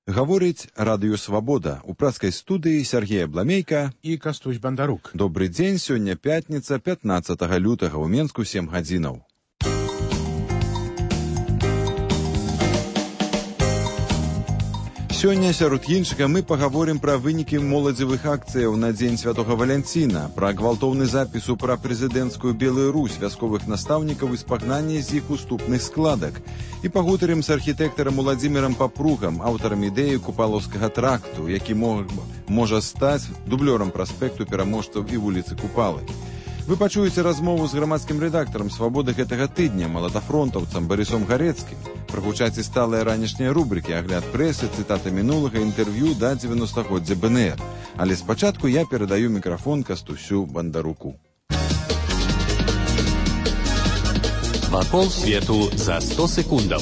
Гаворыць радыё «Свабода». У празкай студыі Сергей Абламейка і Кастусь Бандарук. Добры дзень, сёння пятніца, 15 лютага, у Менску 7 гадзінаў. Сёння, сярод іншага, мы пагаворым пра вынікі моладзевых акцыяў на дзень Святога Валянціна, пра гвалтоўны запіс у прапрэзідэнцкую Белую Русь, вясковых настаўнікаў і спагнанне з іх уступных складак. І пагутарым з архітэктарам Уладзімірам Папругам, аўтарам ідэі Купалаўскага тракту, які можа стаць дублёрам праспекту Пераможцаў і вуліцы Купалы. Вы пачуеце размову з грамадскім рэдактарам «Свабоды» гэтага тыдня, маладафронтаўцам Барысом Гарэцкім. Прагучаць і сталыя ранішнія рубрыкі, агляд прэсы, цытаты мінулага, інтэрв'ю да 90-годдзя БНР. Але спачатку я перадаю мікрафон Кастусю Бандаруку. Вакол свету за 100 секундаў.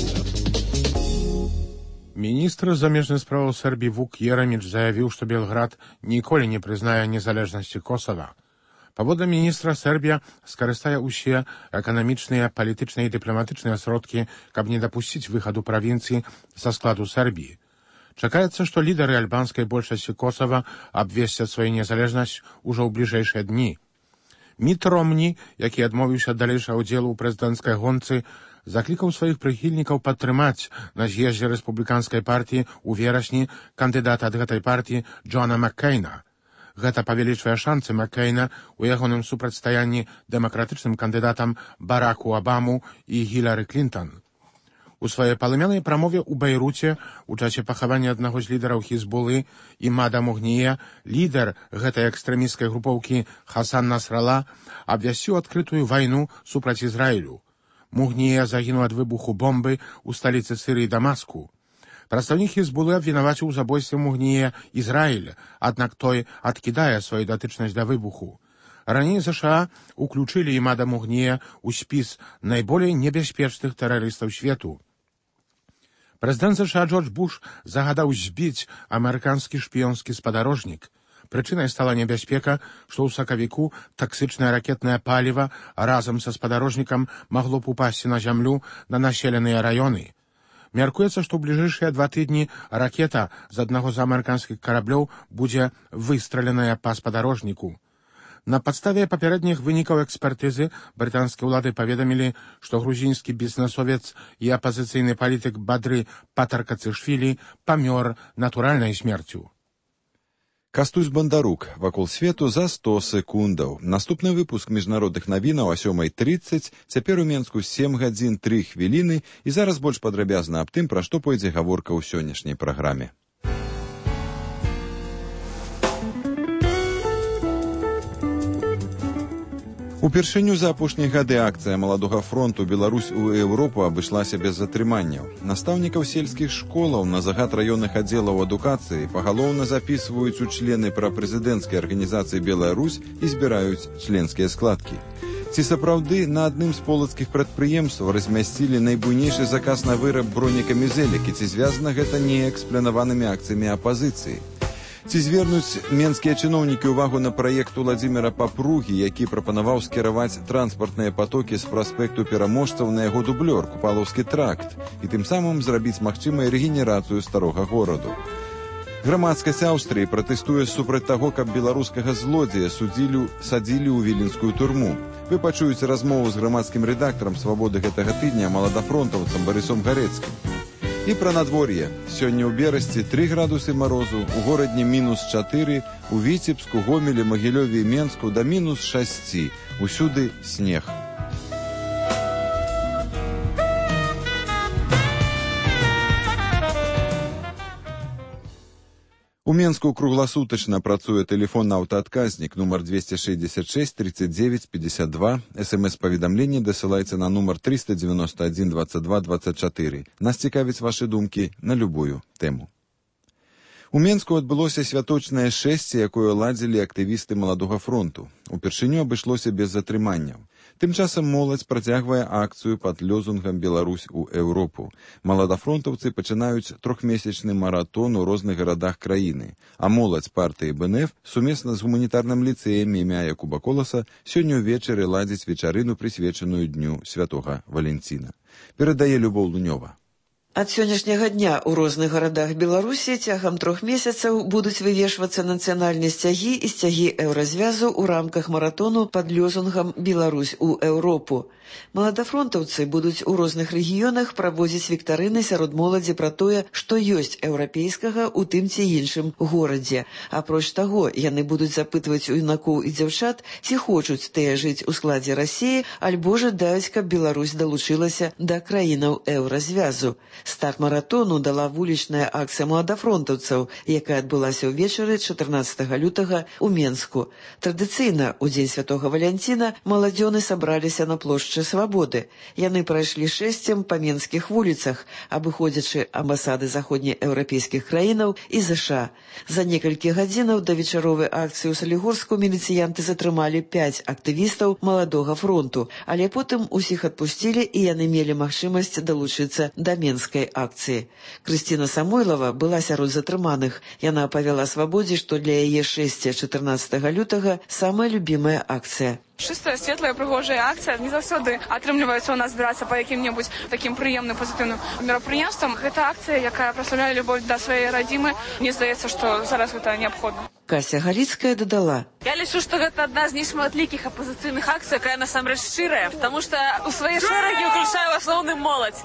Міністр замежных справаў Сербіі Вук Ераміч заявіў, што Белград ніколі не прызнае незалежнасці Косава. Паводле міністра, Сербія скарыстае ўсе эканамічныя, палітычныя і дыпламатычныя сродкі, каб не дапусціць выхаду правінцыі са складу Сербіі. Чакаецца, што лідары альбанскай большасці Косава абвесцяць сваю незалежнасць ужо ў бліжэйшыя дні. Міт Ромні, які адмовіўся ад далейшага ўдзелу ў прэзідэнцкай гонцы, заклікаў сваіх прыхільнікаў падтрымаць на з'ездзе рэспубліканскай партіі ў верасні кандыдата ад гэтай партіі Джона Маккейна. Гэта павялічвае шанцы Маккейна ў ягоным супрацьстаянні дэмакратычным кандыдатам Бараку Абаму і Гілары Клінтон. У сваёй палымянай прамове ў Бейруце у часе пахавання аднаго з лідараў Хізбулы Імада Мугнія лідар гэтай экстрэмісцкай групоўкі Хасан Насрала абвясціў адкрытую вайну супраць Ізраілю. Мугнія загінуў ад выбуху бомбы ў сталіцы Сірыі Дамаску. Прадстаўнік Хізбулы абвінаваціў у забойстве Мугнія Ізраіль, аднак той адкідае сваю датычнасць да выбуху. Раней ЗША уключылі Імада Мугнія ў спіс найболей небяспечных тэрарыстаў свету. Прэзідэнт ЗША Джордж Буш загадаў збіць амерыканскі шпіёнскі спадарожнік. Прычынай стала небяспека, што ў сакавіку таксычнае ракетнае паліва разам са спадарожнікам магло б упасці на зямлю на населеныя раёны. Мяркуецца, што ў бліжэйшыя 2 тыдні ракета з аднаго з амерыканскіх караблёў будзе выстраленая па спадарожніку. На падставе папярэдніх вынікаў экспертызы брытанскія ўлады паведамілі, што грузінскі бізнесовец і апазіцыйны палітык Бадры Патаркацышвілі памёр натуральнай смерцю. Кастусь Бандарук. Вакол свету за 100 секундаў. Наступны выпуск міжнародных навінаў о 7:30, цяпер у Менску 7 гадзін 3 хвіліны і зараз больш падрабязна аб тым, пра што пойдзе гаворка ў сённяшняй праграме. Упершыню за апошнія гады акцыя маладога фронту «Беларусь у Еўропу» абышлася без затрыманняў. Настаўнікаў сельскіх школаў на загад раённых аддзелаў адукацыі пагалоўна запісваюць у члены прапрэзідэнцкай арганізацыі «Белая Русь» і збіраюць членскія складкі. Ці сапраўды на адным з полацкіх прадпрыемстваў размясцілі найбуйнейшы заказ на выраб бронекамізэлек, і ці звязана гэта неяк з планаванымі акцыямі апазіцыі? Ці звернуць менскія чыноўнікі ўвагу на праект Уладзіміра Папругі, які прапанаваў скіраваць транспартныя патокі з праспекту Пераможцаў на яго дублёр Купалаўскі тракт і тым самым зрабіць магчымай рэгенерацыю старога гораду. Грамадскасць Аўстрыі пратэстуе супраць таго, каб беларускага злодзея садзілі ў віленскую турму. Вы пачуеце размову з грамадскім рэдактарам «Свабоды» гэтага тыдня маладафронтаўцам Барысом Гарэцкім. І пра надвор'е. Сёння ў Берасці 3 градусы марозу, у горадні -4, у Віцебску, Гомелі, Магілёве і Менску да -6. Усюды снег. У Менску кругласутачна працуе тэлефонны аўтаадказнік нумар 266 39 52. СМС-паведамленне дасылайце на нумар 391 22 24. Нас цікавяць вашы думкі на любую тэму. У Менску адбылося святочнае шэсце, якое ладзілі актывісты маладога фронту. Упершыню абышлося без затрыманняў. Тым часам моладзь працягвае акцыю пад лозунгам «Беларусь у Еўропу». Маладафронтаўцы пачынаюць 3-месячны маратон у розных гарадах краіны, а моладзь партыі БНФ сумесна з гуманітарным ліцэем імя Якуба Коласа сёння ўвечары ладзіць вечарыну, прысвечаную дню Святога Валянціна. Перадае Любоў Лунёва. Ад сённяшняга дня ў розных гарадах Беларусі цягам 3 месяцаў будуць вывешвацца нацыянальныя сцягі і сцягі еўразвязу ў рамках маратону пад лозунгам «Беларусь у Еўропу». Маладафронтаўцы будуць у розных рэгіёнах праводзіць віктарыны сярод моладзі пра тое, што ёсць еўрапейскага ў тым ці іншым горадзе. Апроч таго, яны будуць запытваць у юнакоў і дзяўчат, ці хочуць тыя жыць у складзе Расіі, альбо жадаюць, каб Беларусь далучылася да краінаў еўразвязу. Старт маратону дала вулічная акцыя маладафронтаўцаў, якая адбылася ўвечары 14 лютага ў Менску. Традыцыйна, у дзень святога Валянціна, маладзёны сабраліся на плошчы Свабоды. Яны прайшлі шэсцем па менскіх вуліцах, абыходзячы амбасады заходнееўрапейскіх краінаў і ЗША. За некалькі гадзінаў да вечаровай акцыі ў Салігорску міліцыянты затрымалі 5 актывістаў маладога фронту, але потым усіх адпусцілі і яны мелі магчымасць далучыцца да менскай акцыі. Крысціна Самойлава была сярод затрыманых. Яна апавяла Свабодзе, што для яе шэсце 14 лютага самая любімая акцыя. Чыстая, светлая, прыгожая акцыя. Не заўсёды атрымліваецца ў нас збірацца па якім-небудзь такім прыемным, пазітыўным мерапрыемствам. Гэта акцыя, якая праслаўляе любоў да сваёй радзімы. Мне здаецца, што зараз гэта неабходна. Кася Галіцкая дадала. Я лічу, што гэта адна з нешматлікіх апазіцыйных акцый, якая насамрэч шчырая, таму што ў свае шэрагі ўключае ў асноўным моладзь.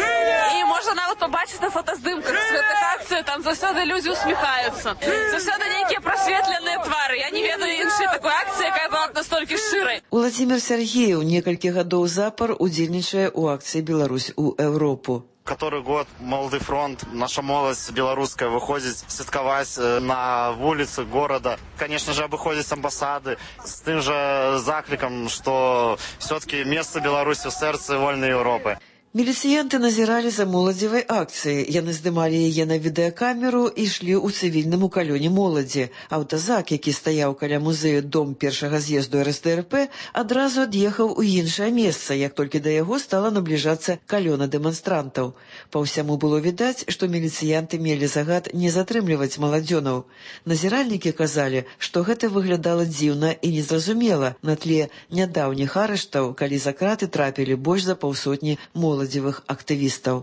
І можна нават пабачыць на фотаздымках з гэтых акцый, там заўсёды людзі усміхаюцца. Заўсёды нейкія прасветленыя твары. Я не ведаю іншай такой акцыі, якая была настолькі шчырай. Уладзімір Сергеев некалькі гадоў запар удзельнічае ў акцыі «Беларусь у Еўропу». Который год Молодый фронт, наша молодь белорусская выходит святкаваць на улицы города. Конечно же, обыходить амбассады с тем же закликом, что все-таки место Беларуси в сердце вольной Европы. Міліцыянты назіралі за моладзевай акцыяй. Яны здымалі яе на відэакамеру і ішлі ў цывільным укалёне моладзі. Аўтазак, які стаяў каля музею дом першага з'езду РСДРП, адразу ад'ехаў у іншае месца, як толькі да яго стала набліжацца калёна дэманстрантаў. Па ўсяму было відаць, што міліцыянты мелі загад не затрымліваць маладзёнаў. Назіральнікі казалі, што гэта выглядала дзіўна і незразумела на тле нядаўніх арыштаў, калі за краты трапілі больш за паўсотні моладзевых актывістаў.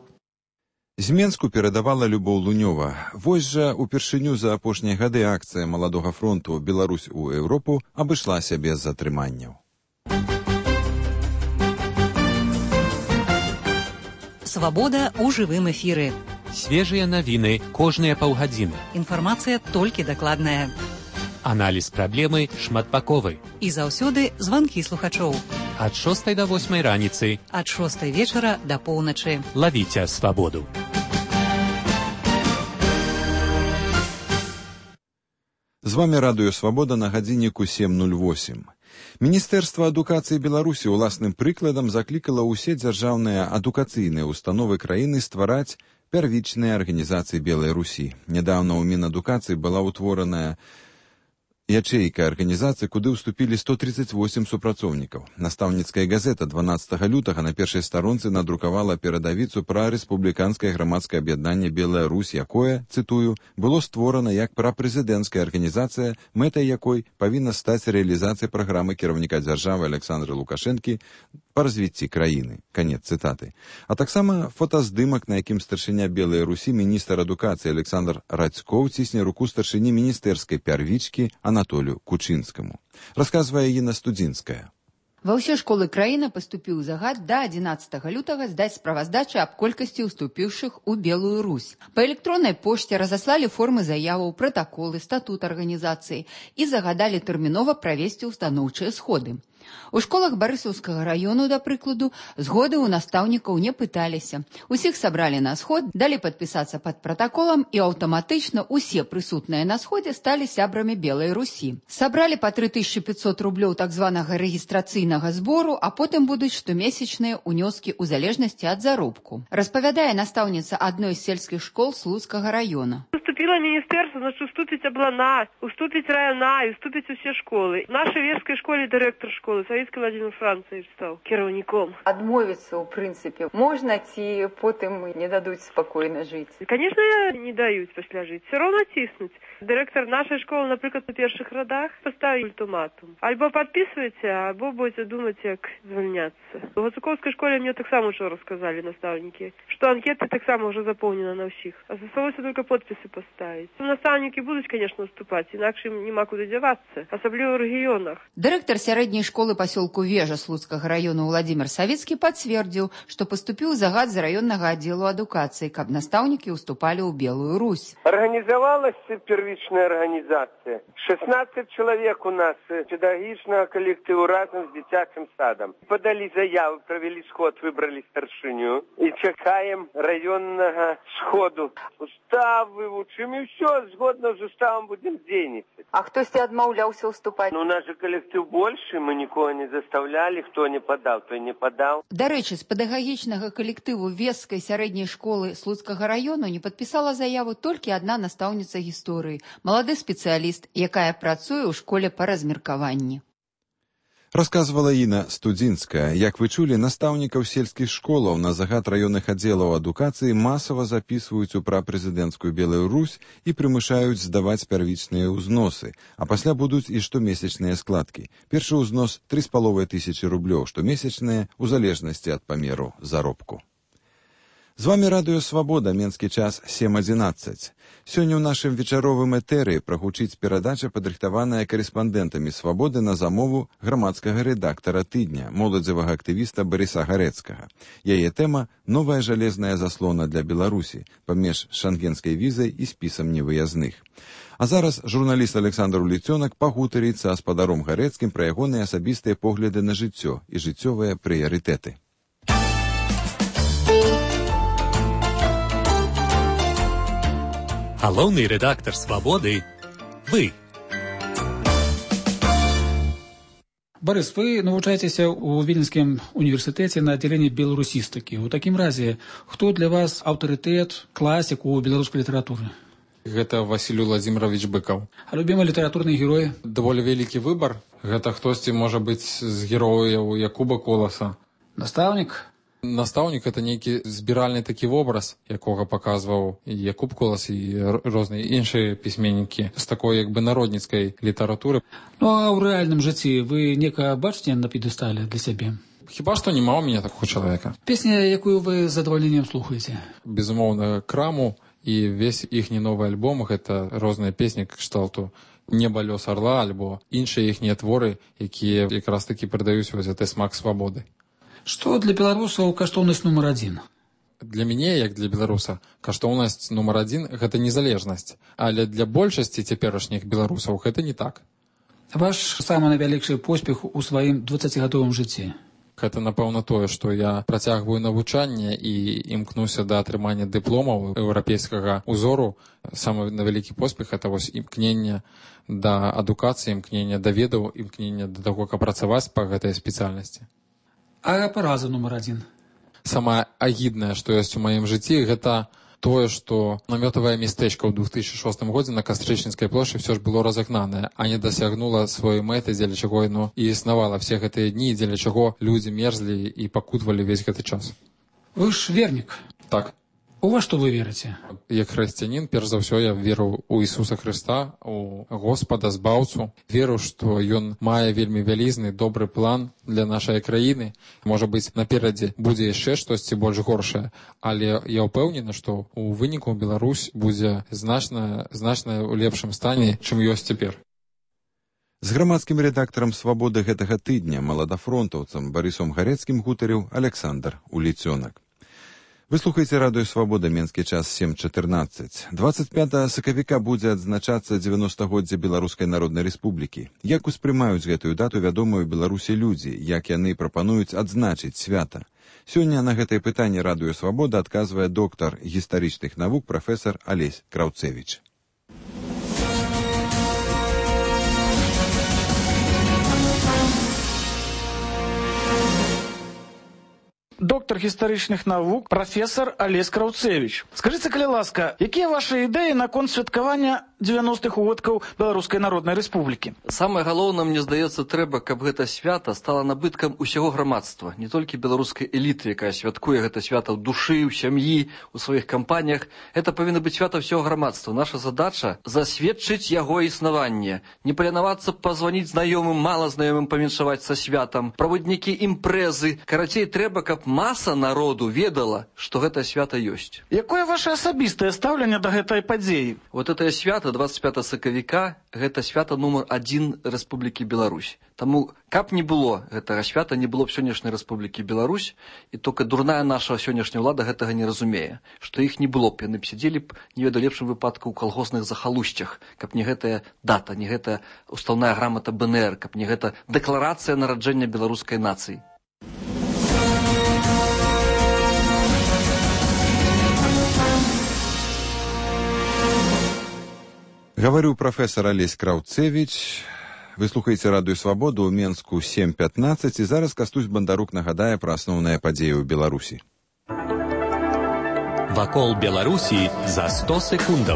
З Менску перадавала Любоў Лунёва. Вось жа упершыню за апошнія гады акцыя маладога фронту «Беларусь у Еўропу» абышлася без затрыманняў. Свабода ў жывым эфіры. Свежыя навіны кожныя паўгадзіны. Інфармацыя толькі дакладная. Аналіз праблемы шматбаковы. І заўсёды званкі слухачоў. Ад 6 до 8 раніцы. Ад 6 вечара да поўначы. Лавіце свабоду. З вами Радыё Свабода на гадзінніку 7:08. Міністэрства адукацыі Беларусі ўласным прыкладам заклікала ўсе дзяржаўныя адукацыйныя установы краіны ствараць первічныя арганізацыі Белай Русі. Нядаўна ў Мінадукацыі была ўтвораная ячэйка арганізацыі, куды ўступілі 138 супрацоўнікаў. Настаўніцкая газета 12 лютага на першай старонцы надрукавала перадавіцу пра рэспубліканскае грамадскае аб'яднанне «Белая Русь», якое, цытую, было створана як прапрэзідэнцкая арганізацыя, мэтай якой павінна стаць рэалізацыя праграмы кіраўніка дзяржавы Александра Лукашэнкі па развіцці краіны. Канец цытаты. А таксама фотаздымак, на якім старшыня Белай Русі міністр адукацыі Александр Радзькоў цісне руку старшыні міністэрскай пярвічкі Анатолію Кучынскаму. Расказвае Інна Студзінская. Ва ўсе школы краіны паступіў загад да 11 лютага здаць справаздачы аб колькасці ўступіўшых у Белую Русь. Па электроннай пошце разаслалі формы заяваў, пратаколы, статут арганізацыі і загадалі тэрмінова правесці устаноўчыя сходы. У школах Барысаўскага раёну, да прыкладу, згоды ў настаўнікаў не пыталіся. Усіх сабралі на сход, далі падпісацца пад пратаколам і аўтаматычна ўсе прысутныя на сходзе сталі сябрамі Белай Русі. Сабралі па 3500 рублёў так званага рэгістрацыйнага збору, а потым будуць штомесячныя ўнёскі ў залежнасці ад заробку. Распавядае настаўніца адной з сельскіх школ Слуцкага раёна. Уступила министерство, значит, уступить облана, уступить района, уступить все школы. В нашей Верской школе директор школы школы Савіцкі Владимир Францевич стаў кіраўніком. Адмовіцца, у прынцыпе, можна ці потым не дадуць спакойна жыць? Конечно, не даюць пасля жыць. Все равно ціснуць. Дырэктар нашай школы, напрыклад, на першых радах паставіў ультыматум. Альбо падпісваеце, альбо будете думаць, як звальняцца. У Гацукоўскай школе мне таксама учора сказалі настаўнікі, што анкеты таксама ўжо запоўнены на ўсіх. Засталося только подпісы паставіць. Настаўнікі будуць, конечно, уступаць, інакш ім няма куды дзявацца, асабліва ў рэгіёнах. Дырэктар сярэдняй школы пасёлку Вежа Слуцкага району Владимир Савіцкі пацвердзіў, што паступіў загад з раённага аддзелу адукацыі, каб настаўнікі ўступалі ў Белую Русь. Арганізавалася первичная организация. 16 человек у нас педагогічного коллектива разом с детским садом. Подали заяву, провели сход, выбрали старшиню и чекаем районного сходу. Устав выучим и все, згодно с уставом будем дзейнічаць. А хтосьці адмаўляўся ўступаць? Ну, у нас же коллектив больше, мы никого не заставляли, кто не подал, то не подал. Дарэчы, з педагагічнага калектыву Вескай сярэдняй школы Слуцкага району не падпісала заяву толькі адна настаўніца гісторыі, малады спецыяліст, якая працуе ў школе па размеркаванні. Расказвала Інна Студзінская. Як вы чулі, настаўнікаў сельскіх школаў на загад раённых аддзелаў адукацыі масава запісваюць у прапрэзідэнцкую Белую Русь і прымушаюць здаваць первічныя ўзносы, а пасля будуць і штомесячныя складкі. Першы ўзнос 3500 рублёў, штомесячныя у залежнасці ад памеру заробку. З вами Радыё Свабода, менскі час 7:11. Сёння ў нашым вечаровым этэры прагучыць перадача, падрыхтаваная карэспандэнтамі Свабоды на замову грамадскага рэдактара тыдня, моладзевага актывіста Барыса Гарэцкага. Яе тэма – новая жалезная заслона для Беларусі паміж шангенскай візай і спісам невыязных. А зараз журналіст Александр Уліцёнак пагутарыць са спадаром Гарэцкім пра ягоныя асабістыя погляды на жыццё і жыццёвыя прыярытэты. Галоўны рэдактар «Свабоды» – вы. Борис, вы навучаецеся ў Віленскім універсітэце на аддзяленні беларусістыкі. У такім разе, хто для вас аўтарытэт, класік у беларускай літаратуры? Гэта Васіль Владзімірович Быкаў. А любімы літаратурныя героі? Даволі вялікі выбар. Гэта хтосьці можа быць з герояў Якуба Коласа. Настаўнік? Настаўнік – это нейкі збіральны такі вобраз, якога паказваў і Якуб Колас, і розныя іншыя пісьменнікі з такой як бы народніцкай літаратуры. Ну, а ў рэальным жыцці вы некага бачыце на п'едэстале для сябе? Хіба што няма ў мяне такога чалавека. Песня, якую вы з задавальненнем слухаеце? Безумоўна, Краму і весь іхні новы альбом – гэта розныя песні кшталту «Неба, лёс, арла» альбо іншыя іхнія творы, якія якраз такі перадаюць вось гэты смак свабоды. Што для беларусаў каштоўнасць нумар адзін? Для мяне, як для беларуса, каштоўнасць нумар адзін – гэта незалежнасць. Але для большасці цяперашніх беларусаў гэта не так. Ваш самы найвялікшы поспех у сваім 20-гадовым жыцці? Гэта, напэўна, тое, што я працягваю навучанне і імкнуся да атрымання дыпломаў еўрапейскага ўзору. Самы вялікі поспех – гэта вось імкнення да адукацыі, імкнення да ведаў, імкнення да таго, каб працаваць па гэтай спецыяльнасці. А параза нумар адзін? Самае агіднае, што ёсць у маім жыцці, гэта тое, што намётавае мястэчка ў 2006 годзе на Кастрычніцкай плошчы ўсё ж было разагнанае, а не дасягнула сваёй мэты, дзеля чаго яно і існавала все гэтыя дні, дзеля чаго людзі мерзлі і пакутвалі весь гэты час. Вы ж вернік? Так. У вас што вы верыце? Як хрысціянін, перш за ўсё я веру ў Ісуса Хрыста, у Господа Збаўцу. Веру, што Ён мае вельмі вялізны, добры план для нашай краіны. Можа быць, наперадзе будзе яшчэ штосьці больш горшае, але я ўпэўнены, што ў выніку Беларусь будзе значна ў лепшым стане, чым ёсць цяпер. З грамадскім рэдактарам «Свабоды» гэтага тыдня, маладафронтаўцам Барысом Гарэцкім гутарыў Александр Уліцёнак. Вы слухаеце Радыё Свабода, менскі час 7:14. 25 сакавіка будзе адзначацца 90-годдзе Беларускай Народнай Рэспублікі. Як успрымаюць гэтую дату вядомыя ў Беларусі людзі, як яны прапануюць адзначыць свята? Сёння на гэтае пытанне Радыё Свабода адказвае доктар гістарычных навук прафесар Алесь Краўцевіч. Доктор гістарычных навук, професор Алесь Краўцевіч. Скажыце, калі ласка, якія ваши ідэі наконт святкавання 90-х годкаў Беларускай Народнай Рэспублікі. Самае галоўнае, мне здаецца, трэба, каб гэта свята стала набыткам усяго грамадства, не толькі беларускай эліты, якая святкуе гэта свята ў душы, ў сям'і, у сваіх кампаніях. Гэта павінна быць свята ўсяго грамадства. Наша задача засведчыць яго існаванне, не паленавацца пазваніць знаёмым, мала знаёмым павіншаваць са святам, праводзіць нейкія імпрэзы. Карацей, трэба, каб маса народу ведала, што гэта свята ёсць. Якое ваше асабістае стаўленне да гэтай падзеі? Вот это свята 25 сакавіка, гэта свята нумар 1 Рэспублікі Беларусь. Таму, каб не было гэтага свята, не было б сённяшняй Рэспублікі Беларусь, і толькі дурная наша сённяшняя ўлада гэтага не разумее, што іх не было б, яны б сядзелі б, не ведаю, лепшым выпадку ў калгосных захалусцях, каб не гэтая дата, не гэтая устаўная грамата БНР, каб не гэта дэкларацыя нараджэння беларускай нацыі. Говорю професор Олесь Краўцевич. Вы слухаеце радыё «Свабоду» ў Менску 7:15, і зараз Кастусь Бандарук нагадае пра асноўныя падзеі ў Беларусі. Вакол Беларусі за 100 секундаў.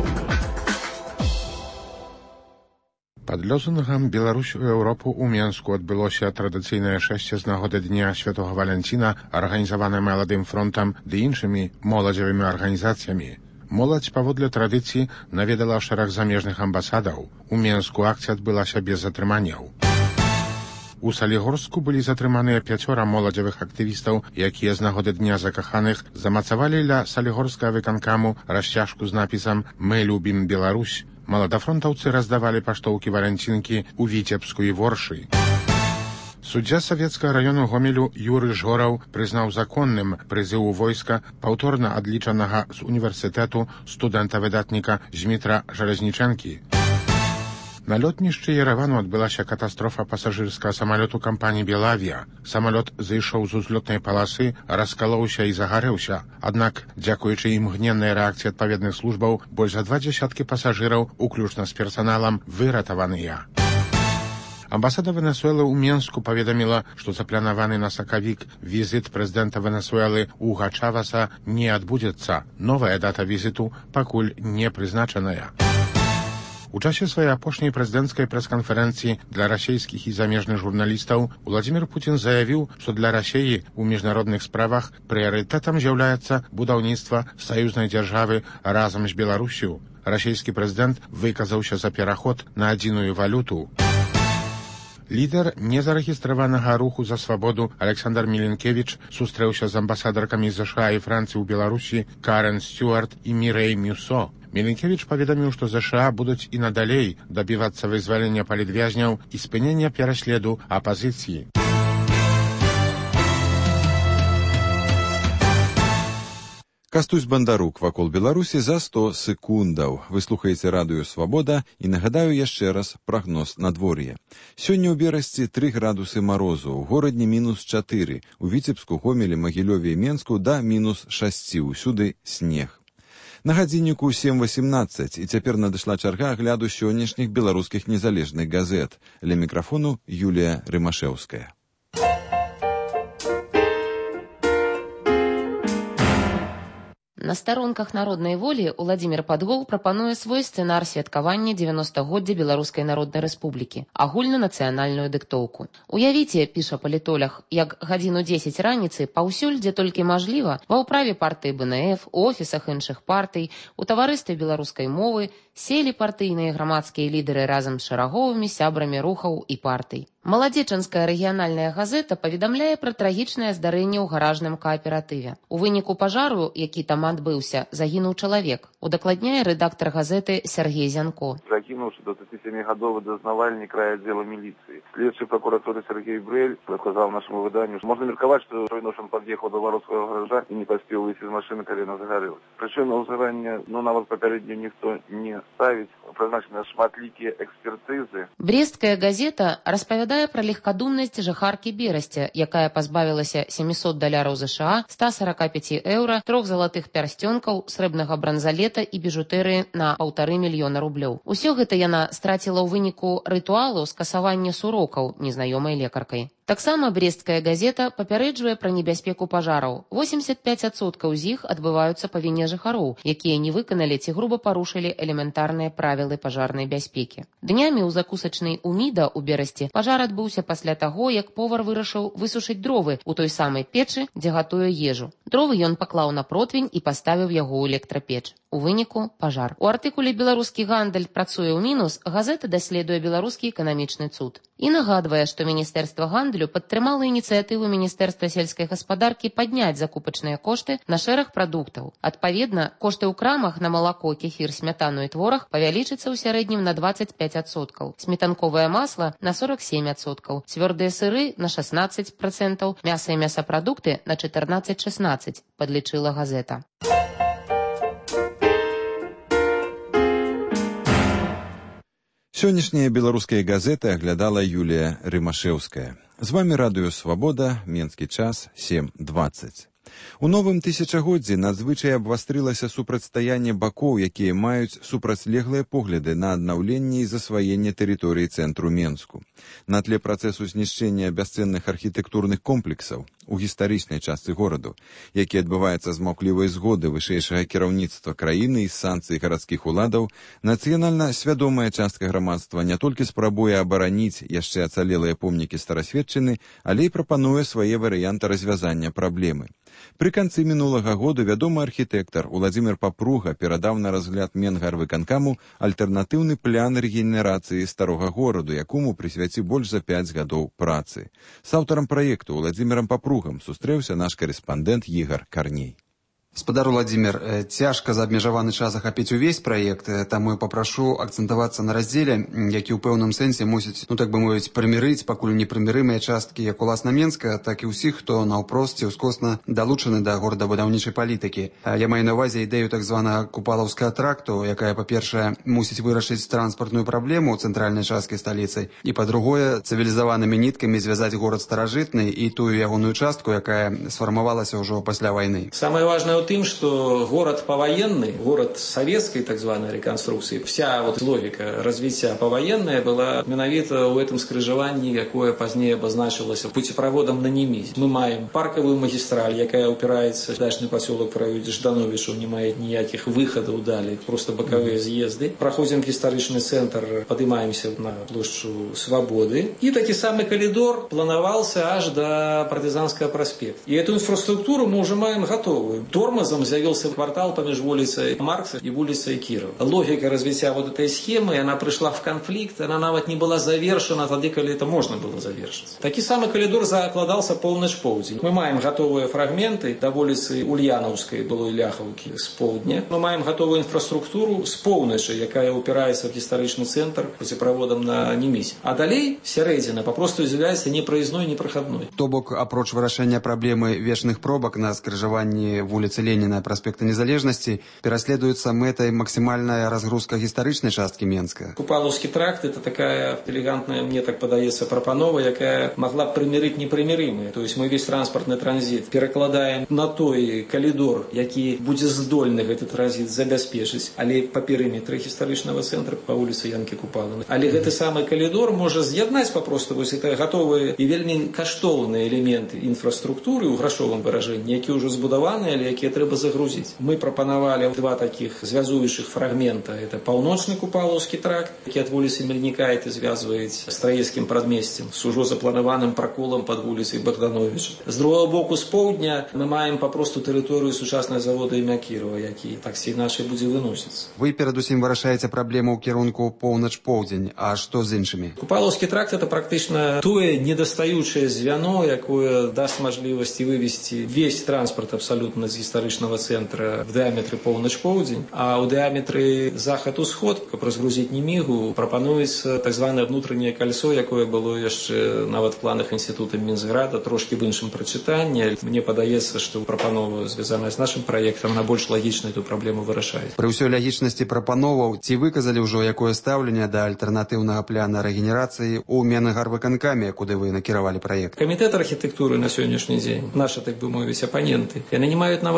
Пад лозунгам «Беларусь у Еўропу» у Менску адбылося традыцыйнае шэсце з нагоды Дня Святога Валянціна, арганізаванае Маладым фронтам ды іншымі моладзевымі арганізацыямі. Моладзь паводле традыцыі наведала шэраг замежных амбасадаў. У Менску акцыя адбылася без затрыманняў. У Салігорску былі затрыманыя 5 моладзевых актывістаў, якія з нагоды Дня закаханых замацавалі ля салігорскага выканкаму расцяжку з напісам «Мы любім Беларусь». Маладафронтаўцы раздавалі паштоўкі валянцінкі ў Віцебску і Воршы. Суддзя савецкага раёну Гомелю Юры Жораў прызнаў законным прызыў у войска паўторна адлічанага з універсітэту студэнта-выдатніка Змітра Жалезнічэнкі. На лётнішчы Ерэвану адбылася катастрофа пасажырскага самалёту кампаніі «Белавія». Самалёт зайшоў з узлётнай паласы, раскалоўся і загарэўся. Аднак, дзякуючы імгненнай рэакцыі адпаведных службаў, больш за 20 пасажыраў, уключна з персаналам, выратаваныя. Амбасада Венесуэлы ў Менску паведаміла, што запланаваны на сакавік візіт прэзідэнта Венесуэлы Уга Чаваса не адбудзецца. Новая дата візіту пакуль не прызначаная. У часе сваёй апошняй прэзідэнцкай прэс-канферэнцыі для расійскіх і замежных журналістаў Уладзімір Пуцін заявіў, што для Расіі ў міжнародных справах прыярытэтам з'яўляецца будаўніцтва саюзнай дзяржавы разам з Беларусю. Расійскі прэзідэнт выказаўся за пераход на адзіную валюту. Лідар незарэгістраванага руху за свабоду Александр Міленкевіч сустрэўся з амбасадаркамі ЗША і Францыі ў Беларусі Карен Стюарт і Мірэй Мюсо. Міленкевіч паведаміў, што ЗША будуць і надалей дабівацца вызвалення палітвязняў і спынення пераследу апазіцыі. Кастусь Бандарук вакол Беларусі за 100 секундаў. Вы слухаеце радыё «Свабода» і нагадаю яшчэ раз прагноз надвор'я. Сёння ў Берасці 3 градусы марозу, у горадні -4, у Віцебску, Гомелі, Магілёве і Менску да -6, усюды снег. На гадзінніку 7:18, і цяпер надышла чарга агляду сённяшніх беларускіх незалежных газет. Ля мікрафону Юлія Рымашэўская. На старонках «Народнай волі» Уладзімір Падгол прапануе свой сцэнар святкавання 90-годдзя Беларускай Народнай Рэспублікі, агульнанацыянальную дыктоўку. Уявіце, піша палітолог, як гадзіну 10 раніцы паўсюль, дзе толькі мажліва, ва ўправе партыі БНФ, у офісах іншых партый, у таварыстве беларускай мовы селі партыйныя грамадскія лідары разам з шараговымі сябрамі рухаў і партый. Маладзечанская рэгіянальная газета паведамляе пра трагічнае здарэнне ў гаражным кааператыве. У выніку пажару, які там адбыўся, загінуў чалавек. Удакладняе рэдактар газеты Сергей Зянко. Загінуўшы 27-гадовы дазнавальнік райаддзела міліцыі. Следчы пракуратуры Сергей Брэль расказаў нашаму выданню, што можна меркаваць, што той ночам пад'ехаў да варотскага гаража і не паспеў выйсці з машыны, калі яна загарэлася. Прычына ўзгарання, нават папярэдньо ніхто не ставіць. Прызначаны шматлікія экспертызы. Бресткая газета распавядае пра легкадумнасць жыхаркі Берасця, якая пазбавілася $700 ЗША, 145 еўра, 3 залатых пярсцёнкаў, срэбнага бранзалета і біжутэрыі на $1,5 мільёна рублёў. Усё гэта яна страціла ў выніку рытуалу скасавання сурокаў незнаёмай лекаркай. Таксама бресцкая газета папярэджвае пра небяспеку пажараў. 85% з іх адбываюцца па віне жыхароў, якія не выканалі ці груба парушылі элементарныя правілы пажарнай бяспекі. Днямі ў закусачнай «Уміда» ў Берасці пажар адбыўся пасля таго, як повар вырашыў высушыць дровы ў той самай печы, дзе гатуе ежу. Дровы ён паклаў на протвень і паставіў яго ў электрапеч. У выніку пажар. У артыкуле «Беларускі гандаль працуе ў мінус» газета даследуе беларускі эканамічны цуд. І нагадвае, што Міністэрства гандлю падтрымала ініцыятыву Міністэрства сельскай гаспадаркі падняць закупачныя кошты на шэраг прадуктаў. Адпаведна, кошты ў крамах на малако, кефір, смятану і творог павялічыцца ў сярэднім на 25%, сметанковае масла на 47%, цвёрдыя сыры на 16%, мяса і мясапрадукты на 14-16%, падлічыла газета. Сённяшнія беларускія газеты аглядала Юлія Рымашэўская. З вамі радыё «Свабода», Менскі час, 7:20. У новым тысячагоддзі надзвычай абвастрылася супрацьстаянне бакоў, якія маюць супрацьлеглыя погляды на аднаўленне і засваенне тэрыторыі цэнтру Менску. На тле працэсу знішчэння бясцэнных архітэктурных комплексаў у гістарычнай частцы гораду, які адбываецца з маўклівай згоды вышэйшага кіраўніцтва краіны і санкцый гарадскіх уладаў, нацыянальна свядомая частка грамадства не толькі спрабуе абараніць яшчэ ацалелыя помнікі старасветчыны, але і прапануе свае варыянты развязання праблемы. Пры канцы мінулага году вядомы архітэктар Уладзімір Папруга перадаў на разгляд Менгарвыканкаму альтэрнатыўны план рэгенерацыі старога гораду, якому прысвяці больш за 5 гадоў працы. З аўтарам праекту Уладзімірам Папругам сустрэўся наш карэспандэнт Ігар Карней. Спадар Уладзімір, цяжка за абмежаваны час ахапіць увесь праект, таму я папрашу акцэнтавацца на раздзеле, які ў пэўным сэнсе мусіць, так бы мовіць, прымірыць пакуль непрымірымыя часткі як уласна Менска, так і ўсіх, хто наўпрост ці ўскосна далучаны да горадабудаўнічай палітыкі. Я маю на ўвазе ідэю так званага купалаўскага тракту, якая, па-першае, мусіць вырашыць транспартную праблему ў цэнтральнай часткі сталіцы, і, па-другое, цывілізаванымі ніткамі звязаць горад старажытны і тую ягоную частку, якая сфармавалася ўжо пасля вайны. Самае важнае тем, что город повоенный, город советской так званой реконструкции, вся вот логика развития повоенная была менавіта в этом скрыжаванні, якое позднее обозначилось путепроводом на Немізе. Мы маем парковую магистраль, якая упирается в дачный поселок в районе Ждановича, не мает никаких выходов дали, просто боковые съезды. Проходим в исторический центр, поднимаемся на площадь Свободы. И таки самый коридор планировался аж до Партизанского проспекта. И эту инфраструктуру мы уже маем готовую. Тормозом завелся квартал помеж улицей Маркса и улицей Кирова. Логика развития вот этой схемы, она пришла в конфликт, она нават не была завершена тогда, когда это можно было завершить. Такі самый коридор закладался полночь-полдень. Мы маем готовые фрагменты до улицы Ульяновской, былой Ляховки, с полдня. Мы маем готовую инфраструктуру с полночи, якая упирается в исторический центр путепроводом на Немізе. А далей сярэдзіна попросту з'яўляецца не проездной, не проходной. То бок, апроч вырашэння праблемы вечных пробак на скрыжаванні вуліцы Ленина, проспекта Незалежности, переследуется мэтай максимальная разгрузка гістарычнай часткі Менска. Купалаўскі тракт — это такая элегантная, мне так падаецца, прапанова, якая могла б прымірыць непрымірымыя. То есть мы весь транспортны транзит перакладаем на той калідор, які будзе здольны гэты транзит забяспечыць, але па перыметры гістарычнага цэнтра па вуліцы Янкі Купалаўны. Але гэты самы калідор можа з'яднаць папросту вось это гатовыя і вельмі каштоўныя элементы інфраструктуры ў грашовым выражэнні, які ўжо збудаваныя, але якія трэба загрузіць. Мы прапанавалі два таких звязуючых фрагмента. Это паўночны Купалаўскі тракт, які ад вуліцы Мельніка это звязваюць з Траецкім прадмесцем, з ужо запланаваным праколам пад вуліцай Богдановича. З другого боку, з поўдня мы маем папросту тэрыторыю сучаснай завода імя Кірова, які так ці іначай будзе выносіцца. Вы перадусім вырашаеце праблему ў кірунку поўнач-поўдзень, а што з іншымі? Купалаўскі тракт это практычна тое недастаючае звяно, якое даст мажлівасць вывесці весь транспорт абсалютна з гістарычнага центра в дыаметры поўнач-поўдзень, а ў дыаметры захад-усход, каб разгрузіць Немігу, прапануецца так званае внутренняе кольцо, якое было яшчэ нават в планах інстытута Мінсграда, трошки в іншым прачытанні. Мне падаецца, што прапанова, звязаная з нашым праектам, на больш лагічна эту праблему вырашае. Пры ўсёй лагічнасці прапановаў, ці выказалі ўжо якое стаўленне да альтэрнатыўнага пляна рэгенерацыі ў Менгарвыканкаме, куды вы накіравалі праект? Камітэт архітэктуры на сённяшні дзень, нашы, так бы мовіць, апаненты, яны не маюць нават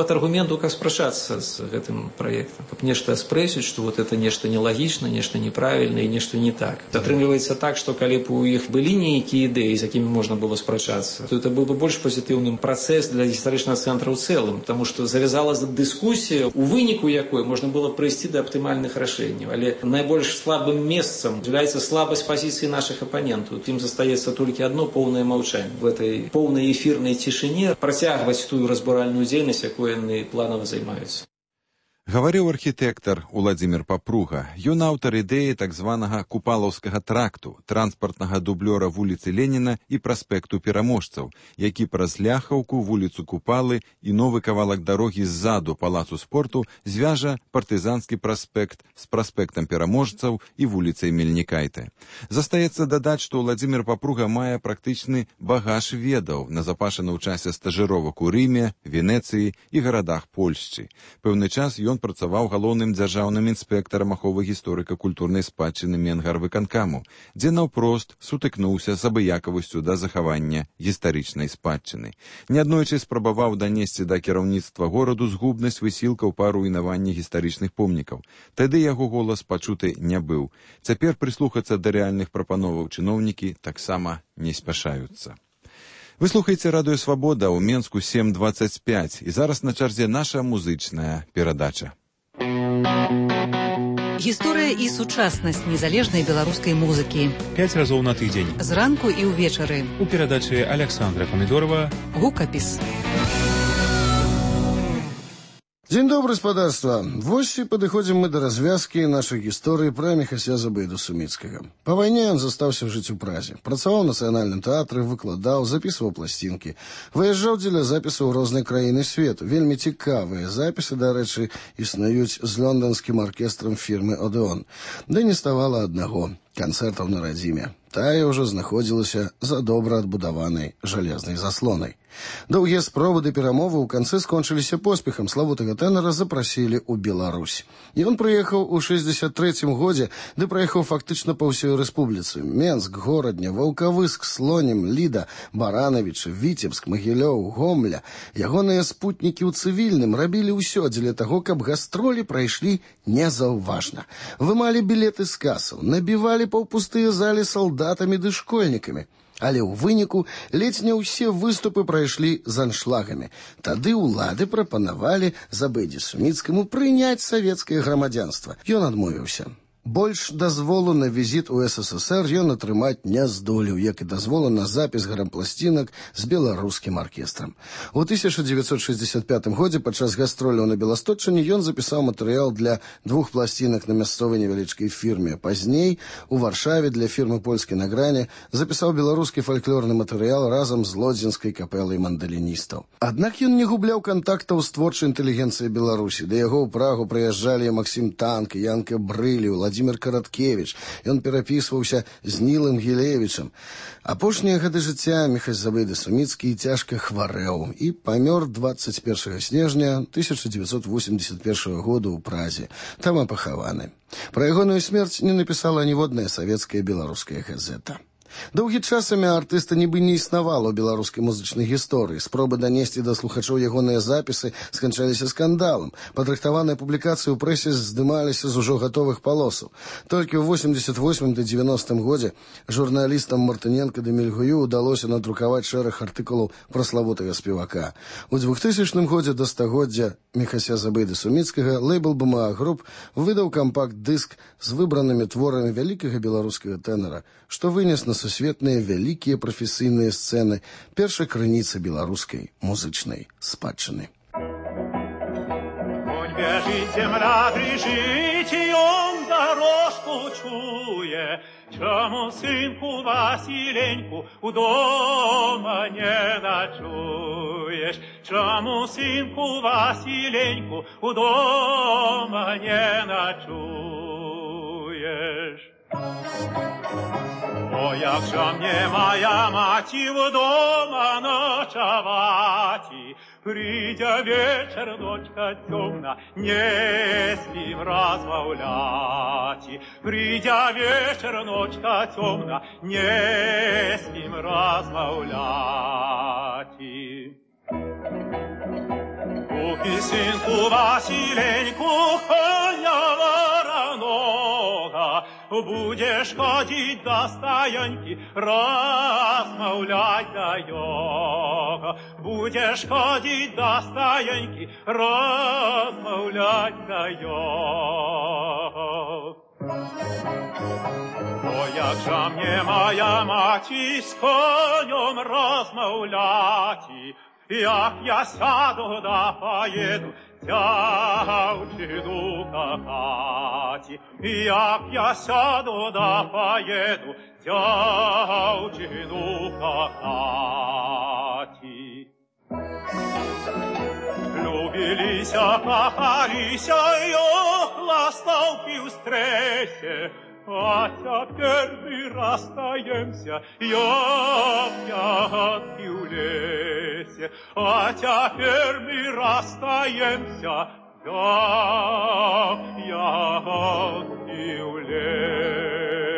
нават аргументу, как спрачацца з гэтым праектам, каб нешта спрэсіць, што вот это нешта нелагічна, нешта неправільна і нешта не так. Атрымліваецца так, што калі б у іх былі нейкія ідэі, з якімі можна было спрачацца, то это быў бы больш пазітыўным працэс для гістарычнага цэнтра ў цэлым, таму што завязалася дыскусія, у выніку якой можна было прыйсці да аптымальных рашэнняў. Але найбольш слабым месцам з'яўляецца слабасць пазіцыі нашых апанентаў. Ім застаецца толькі адно поўнае маўчанне. В этой поўнай эфірнай цішыні працягваць тую разбуральную дзейнасць, якой яны планава займаюцца. Гаварыў архітэктар Уладзімір Папруга. Ён аўтар ідэі так званага Купалаўскага тракту, транспартнага дублёра вуліцы Леніна і праспекту Пераможцаў, які праз Ляхаўку, вуліцу Купалы і новы кавалак дарогі ззаду палацу спорту звяжа партызанскі праспект з праспектам Пераможцаў і вуліцай Мельнікайте. Застаецца дадаць, што Уладзімір Папруга мае практычны багаж ведаў, назапашаны ў часе стажыровак у Рыме, Венецыі і гарадах Польшчы. Пэўны час ён працаваў галоўным дзяржаўным інспектарам аховы гісторыка-культурнай спадчыны Менгарвыканкаму, дзе наўпрост сутыкнуўся з абыякавасцю да захавання гістарычнай спадчыны. Неаднойчы спрабаваў данесці да кіраўніцтва гораду згубнасць высілкаў па руйнаванні гістарычных помнікаў. Тады яго голас пачуты не быў. Цяпер прыслухацца да рэальных прапановаў чыноўнікі таксама не спяшаюцца. Вы слухаеце радыё «Свабода» ў Менску 7:25, і зараз на чарзе наша музычная перадача. Гісторыя і сучаснасць незалежнай беларускай музыкі. 5 разоў на тыдзень. Зранку і ўвечары. У перадачы Александра Памідорова «Гукапіс». Дзень добры, спадарства. Вось і падыходзім мы да развязкі нашай гісторыі пра Міхася Забыду Суміцкага. Па вайне ён застаўся жыць у Празе. Працаваў у нацыянальным тэатры, выкладаў, запісваў пласцінкі. Выязджаў дзеля запісаў у розныя краіны свету. Вельмі цікавыя запісы, дарэчы, існуюць з лонданскім аркестрам фірмы «Одеон». Ды не ставала аднаго – канцэртаў на радзіме. Тая ўжо знаходзілася за добра адбудаванай жалезнай заслонай. Доўгія спробы да перамовы ў канцы скончыліся поспехам. Славутага тэнара запрасілі ў Беларусь. Ён прыехаў у 63-м годзе, ды праехаў фактычна па ўсёй рэспубліцы. Менск, Горадня, Ваўкавыск, Слонім, Ліда, Баранавічы, Віцебск, Магілёў, Гомля. Ягоныя спутнікі ў цывільным рабілі ўсё дзеля таго, каб гастролі прайшлі незаўважна. Вымалі білеты з касаў, набівалі паўпустыя залі салдатамі ды школьнікамі. Але ў выніку ледзь не ўсе выступы прайшлі з аншлагамі. Тады ўлады прапанавалі Забыдзе Суміцкаму прыняць савецкае грамадзянства. Ён адмовіўся. Больш дазволу на візіт у СССР ён атрымаць не здолеў, як і дазволу на запіс грампласцінак з беларускім аркестрам. У 1965 годзе падчас гастроляў на Беластотчыне ён запісаў матэрыял для 2 пласцінак на мясцовай невялічкай фірме. Пазней у Варшаве для фірмы «Польскі на гране» запісаў беларускі фальклорны матэрыял разам з лодзінскай капэлай мандаліністаў. Аднак ён не губляў кантактаў з творчай інтэлігенцыяй Беларусі. Да яго ў Прагу прыязджалі Максім Танк, Янка Брылі, Владзімір Караткевіч. Ён перапісваўся з Нілам Гілевічам. Апошнія гады жыцця Міхась Забыда Суміцкі цяжка хварэў і памёр 21 снежня 1981 года ў Празе. Там пахаваны. Пра ягоную смерць не напісала ніводная савецкая беларуская газета. Доўгі часамі артыста нібы не існавала ў беларускай музычнай гісторыі. Спробы данесці да слухачоў ягоныя запісы сканчаліся скандалам. Падрыхтаваныя публікацыі ў прэсе здымаліся з ужо гатовых палосаў. Толькі ў 88-90 годзе журналістам Мартыненка ды Мельгую ўдалося надрукаваць шэраг артыкулаў пра славутага спевака. У 2000 годзе да стагоддзя Міхася Забыды Суміцкага лэйбл БМА Груп выдаў кампакт-дыск з выбранымі творамі вялікага беларускага тэнара, што вынес на сусветныя вялікія прафесійныя сцэны першай крыніцы беларускай музычнай спадчыны. Бежить земля, дрижить, и он дорожку чуе. Чому синку Василеньку у дома не ночуешь? Чому синку Василеньку у дома не ночуешь? О, як же мне моя мать вдома ночевать, придя вечер, ночка темна, не спим разбавлять. Придя вечер, ночка темна, не спим разбавлять. Купи, сынку Василеньку, коня вороного, будешь ходить до стоянки, размовлять да йога. Будешь ходить до стоянки, размовлять да йога. О, як же мне моя маті з конем розмовляти, як я сяду да поеду дівчину кохати, як я сяду да поеду дівчину кохати. Любилися, кохалися, и около столпи в стрессе, а теперь мы расстаемся, ягодки в лесе. А теперь мы расстаемся, ягодки в лесе.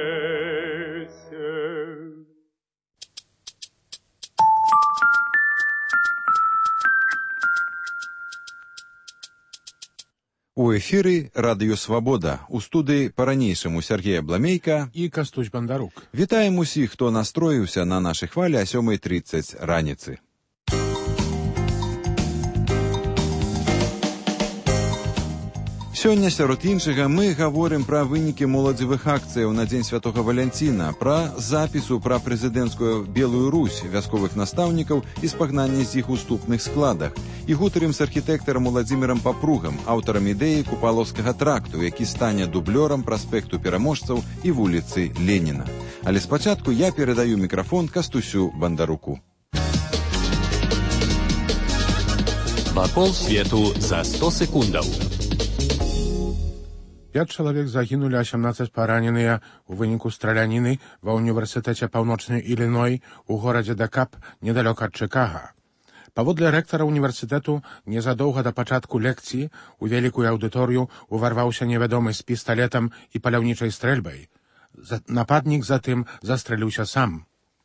У эфіры радыё «Свабода». У студыі па-ранейшаму Сергей Абламейка і Кастусь Бандарук. Вітаем усіх, хто настроіўся на нашай хвалі о 7:30 раніцы. Сёння, сярод іншага, мы гаворым пра вынікі моладзевых акцыяў на Дзень Святога Валянціна, пра запісу пра прэзідэнцкую Белую Русь вясковых настаўнікаў і спагнанне з іх уступных складах. І гутарым з архітэктарам Уладзімірам Папругам, аўтарам ідэі Купалаўскага тракту, які стане дублёрам праспекту Пераможцаў і вуліцы Леніна. Але спачатку я перадаю мікрафон Кастусю Бандаруку. Вакол свету за 100 секундаў. 5 чалавек загінулі, а 17 параненыя ў выніку страляніны ва ўніверсітэце Паўночны Іліной у горадзе Дакап, недалёка ад Чыкага. Паводле рэктара ўніверсітэту, незадоўга да пачатку лекцыі у вялікую аўдыторыю уварваўся невядомы з пісталетам і паляўнічай стрэльбай. Нападнік затым застрэліўся сам.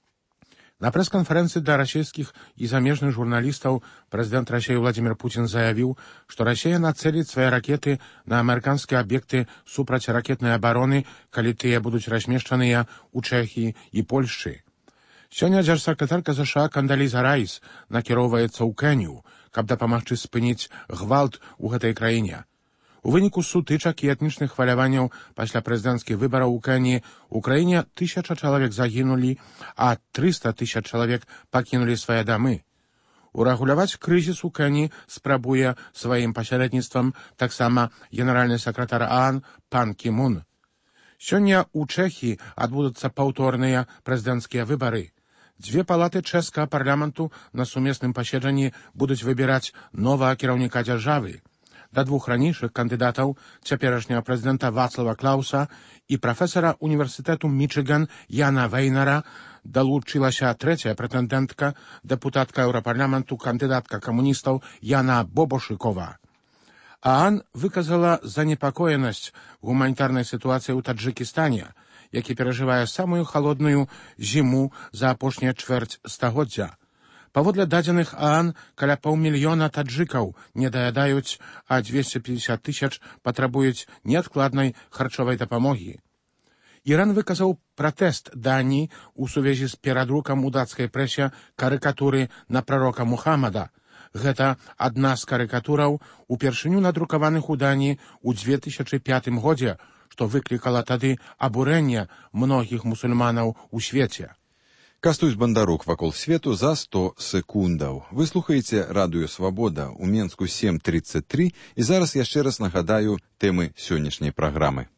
На прэс-канферэнцыі для расійскіх і замежных журналістаў прэзідэнт Расіі Владзімір Пуцін заявіў, што Расія нацэліць свае ракеты на амерыканскія аб'екты супрацьракетнай абароны, калі тыя будуць размешчаныя ў Чэхіі і Польшчы. Сёння дзяржсакратарка ЗША Кандаліза Райс накіроўваецца ў Кенію, каб дапамагчы спыніць гвалт у гэтай краіне. У выніку сутычак і этнічных хваляванняў пасля прэзідэнцкіх выбараў у Кеніі ў краіне 1000 чалавек загінулі, а 300 000 чалавек пакінулі свае дамы. Урэгуляваць крызіс у Кеніі спрабуе сваім пасярэдніцтвам таксама генеральны сакратар ААН пан Кі Мун. Сёння ў Чэхіі адбудуцца паўторныя прэзідэнцкія выбары. 2 палаты чэшскага парламенту на сумесным паседжанні будуць выбіраць новага кіраўніка дзяржавы. Да 2 ранейшых кандыдатаў, цяперашняга прэзідэнта Вацлава Клауса і прафесара універсітэту Мічыган Яна Вейнара, далучылася 3-я прэтэндэнтка, дэпутатка Еўрапарламенту, кандыдатка камуністаў Яна Бобошыкова. ААН выказала занепакоенасць гуманітарнай сітуацыі ў Таджыкістане, які перажывае самую халодную зіму за апошнія чвэрць стагоддзя. Паводле дадзеных ААН, каля 500 000 таджыкаў не даядаюць, а 250 000 патрабуюць неадкладнай харчовай дапамогі. Іран выказаў пратэст Даніі ў сувязі з перадрукам у дацкай прэсе карыкатуры на прарока Мухаммада. Гэта адна з карыкатураў, упершыню надрукаваных у Даніі ў 2005 годзе, што выклікала тады абурэнне многіх мусульманаў у свеце. Кастусь Бандарук вакол свету за 100 секундаў. Вы слухаеце радыё «Свабода» у Менску 7:33 і зараз яшчэ раз нагадаю тэмы сённяшняй праграмы.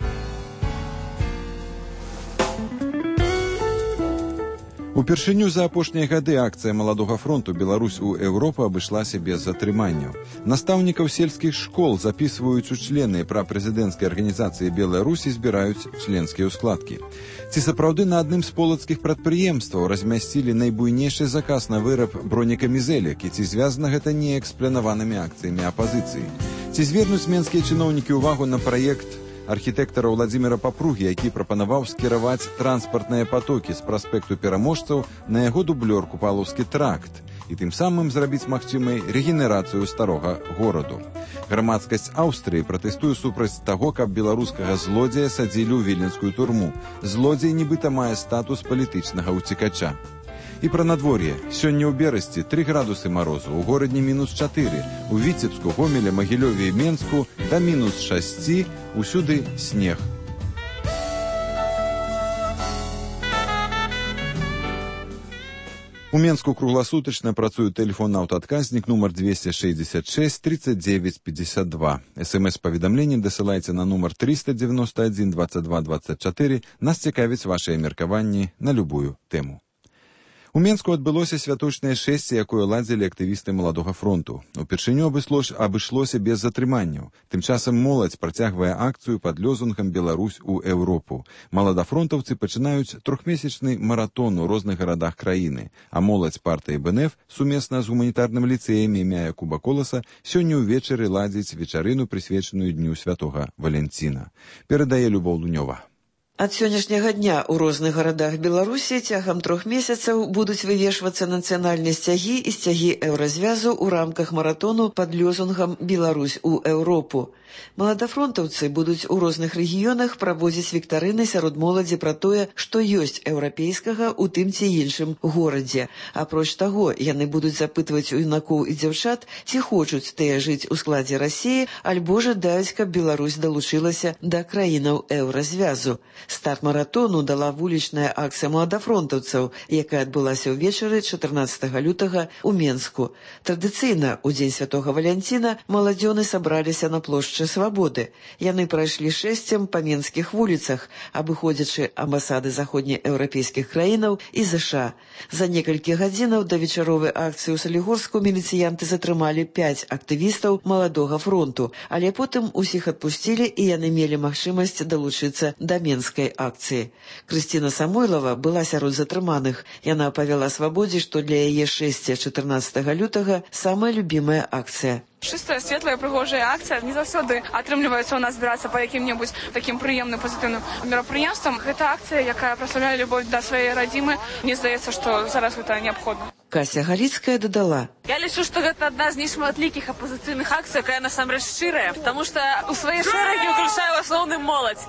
Упершыню за апошнія гады акцыя маладога фронту «Беларусь у Еўропу» абышлася без затрыманняў. Настаўнікаў сельскіх школ запісваюць у члены прапрэзідэнцкай арганізацыі «Беларусь» і збіраюць членскія ўскладкі. Ці сапраўды на адным з полацкіх прадпрыемстваў размясцілі найбуйнейшы заказ на выраб бронекамізэлек, і ці звязана гэта неяк з планаванымі акцыямі апазіцыі? Ці звернуць менскія чыноўнікі ўвагу на праект архітэктара Уладзіміра Папругі, які прапанаваў скіраваць транспартныя патокі з праспекту Пераможцаў на яго дублёр Купалаўскі тракт? і тым самым зрабіць магчымай рэгенерацыю старога гораду. Грамадскасць Аўстрыі пратэстуе супраць таго, каб беларускага злодзея садзілі ў віленскую турму. Злодзей нібыта мае статус палітычнага ўцекача. І пра надвор'е. Сёння ў Берасці 3 градусы марозу, у горадні -4, у Віцебску, Гомеле, Магілёве і Менску да -6, усюды снег. У Менску кругласутачна працуе тэлефон-аўтаадказнік нумар 266 39 52. СМС-паведамленне дасылайце на нумар 391 22 24. Нас цікавіць вашыя меркаванні на любую тэму. У Менску адбылося святочнае шэсце, якое ладзілі актывісты Маладога фронту. Упершыню абышлося без затрыманняў. Тым часам моладзь працягвае акцыю пад лозунгам «Беларусь у Еўропу». Маладафронтаўцы пачынаюць трохмесячны маратон у розных гарадах краіны, а моладзь партыі БНФ сумесна з гуманітарным ліцэем імя Якуба Коласа сёння ўвечары ладзіць вечарыну, прысвечаную Дню Святога Валянціна. Перадае Любоў Лунёва. Ад сённяшняга дня ў розных гарадах Беларусі цягам 3 месяцаў будуць вывешвацца нацыянальныя сцягі і сцягі еўразвязу ў рамках маратону пад лозунгам «Беларусь у Еўропу». Маладафронтаўцы будуць у розных рэгіёнах праводзіць віктарыны сярод моладзі пра тое, што ёсць еўрапейскага ў тым ці іншым горадзе. Апроч таго, яны будуць запытваць у юнакоў і дзяўчат, ці хочуць тыя жыць у складзе Расіі, альбо жадаюць, каб Беларусь далучылася да краінаў еўразвязу. Старт маратону дала вулічная акцыя маладафронтаўцаў, якая адбылася ўвечары 14 лютага ў Менску. Традыцыйна, у дзень Святога Валянціна, маладзёны сабраліся на плошчы Свабоды. Яны прайшлі шэсцем па менскіх вуліцах, абыходзячы амбасады заходнееўрапейскіх краінаў і ЗША. За некалькі гадзінаў да вечаровай акцыі ў Салігорску міліцыянты затрымалі 5 актывістаў Маладога фронту, але потым усіх адпусцілі і яны мелі магчымасць далучыцца да менскай акцыі. Крысціна Самойлава была сярод затрыманых. Яна апавяла Свабодзе, што для яе шэсце 14 лютага самая любімая акцыя. Чыстая, светлая, прыгожая акцыя. Не заўсёды атрымліваецца ў нас збірацца па якім-небудзь такім прыемным, пазітыўным мерапрыемствам. Гэта акцыя, якая праслаўляе любоў да сваёй радзімы. Мне здаецца, што зараз гэта неабходна. Кася Галіцкая дадала. Я лічу, што гэта адна з нешматлікіх апазіцыйных акцый, якая насамрэч шчырая, таму што ў свае шэрагі ўключае ў асноўным моладзь.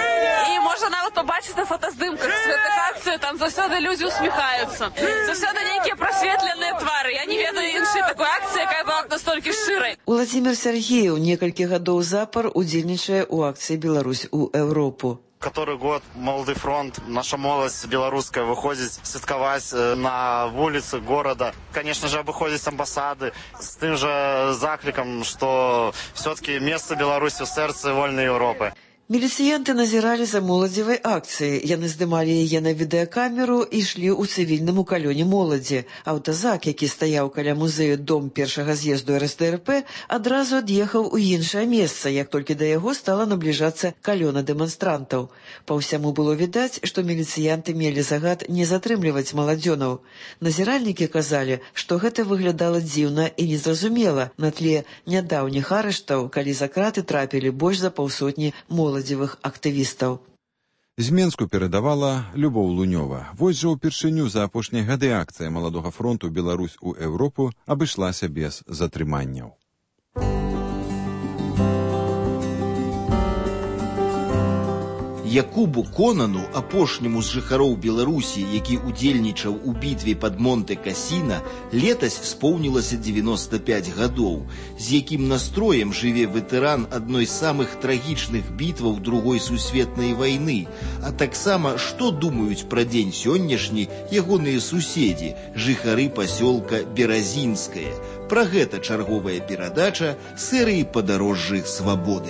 І можна нават пабачыць на фотаздымках з гэтых акцый, там заўсёды людзі усміхаюцца. Заўсёды нейкія прасветленыя твары. Я не ведаю іншай такой акцыі, якая была б настолькі шчырай. Уладзімір Сергеев некалькі гадоў запар удзельнічае ў акцыі «Беларусь у Еўропу». Который год Молодый фронт, наша молодь белорусская выходит святкаваць на улицы города. Конечно же, обыходить амбассады с тем же закликом, что все-таки место Беларуси в сердце вольной Европы. Міліцыянты назіралі за моладзевай акцыяй. Яны здымалі яе на відэакамеру і ішлі ў цывільным калёне моладзі. Аўтазак, які стаяў каля музею дом першага з'езду РСДРП, адразу ад'ехаў у іншае месца, як толькі да яго стала набліжацца калёна дэманстрантаў. Па ўсяму было відаць, што міліцыянты мелі загад не затрымліваць маладзёнаў. Назіральнікі казалі, што гэта выглядала дзіўна і незразумела на тле нядаўніх арыштаў, калі за краты трапілі больш за паўсотні моладзевых актывістаў. З Менску перадавала Любоў Лунёва. Вось жа ўпершыню за апошнія гады акцыя Маладога фронту «Беларусь у Еўропу» абышлася без затрыманняў. Якубу Конану, апошняму з жыхароў Беларусі, які удзельнічаў у бітве пад Монте-Касіна, летась споўнілася 95 гадоў, з якім настроем жыве ветэран адной з самых трагічных бітваў Другой сусветнай вайны, а таксама, што думаюць пра дзень сённяшні ягоныя суседзі, жыхары пасёлка Беразінскае. Пра гэта чарговая перадача серыі «Падарожжы свабоды».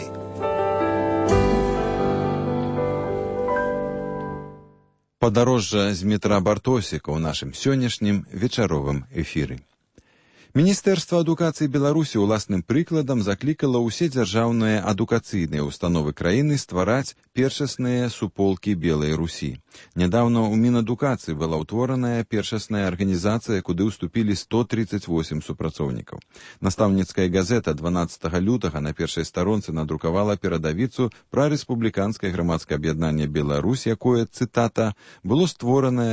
Падарожжа з метра Бартосіка ў нашым сённяшнім вечаровым эфіры. Міністэрства адукацыі Беларусі ўласным прыкладам заклікала ўсе дзяржаўныя адукацыйныя ўстановы краіны ствараць першасныя суполкі Белай Русі. Нядаўна ў Мінадукацыі была ўтвораная першасная арганізацыя, куды ўступілі 138 супрацоўнікаў. Настаўніцкая газета 12 лютага на першай старонцы надрукавала перадавіцу пра рэспубліканскае грамадскае аб'яднанне Беларусь, якое, цытата, было створанае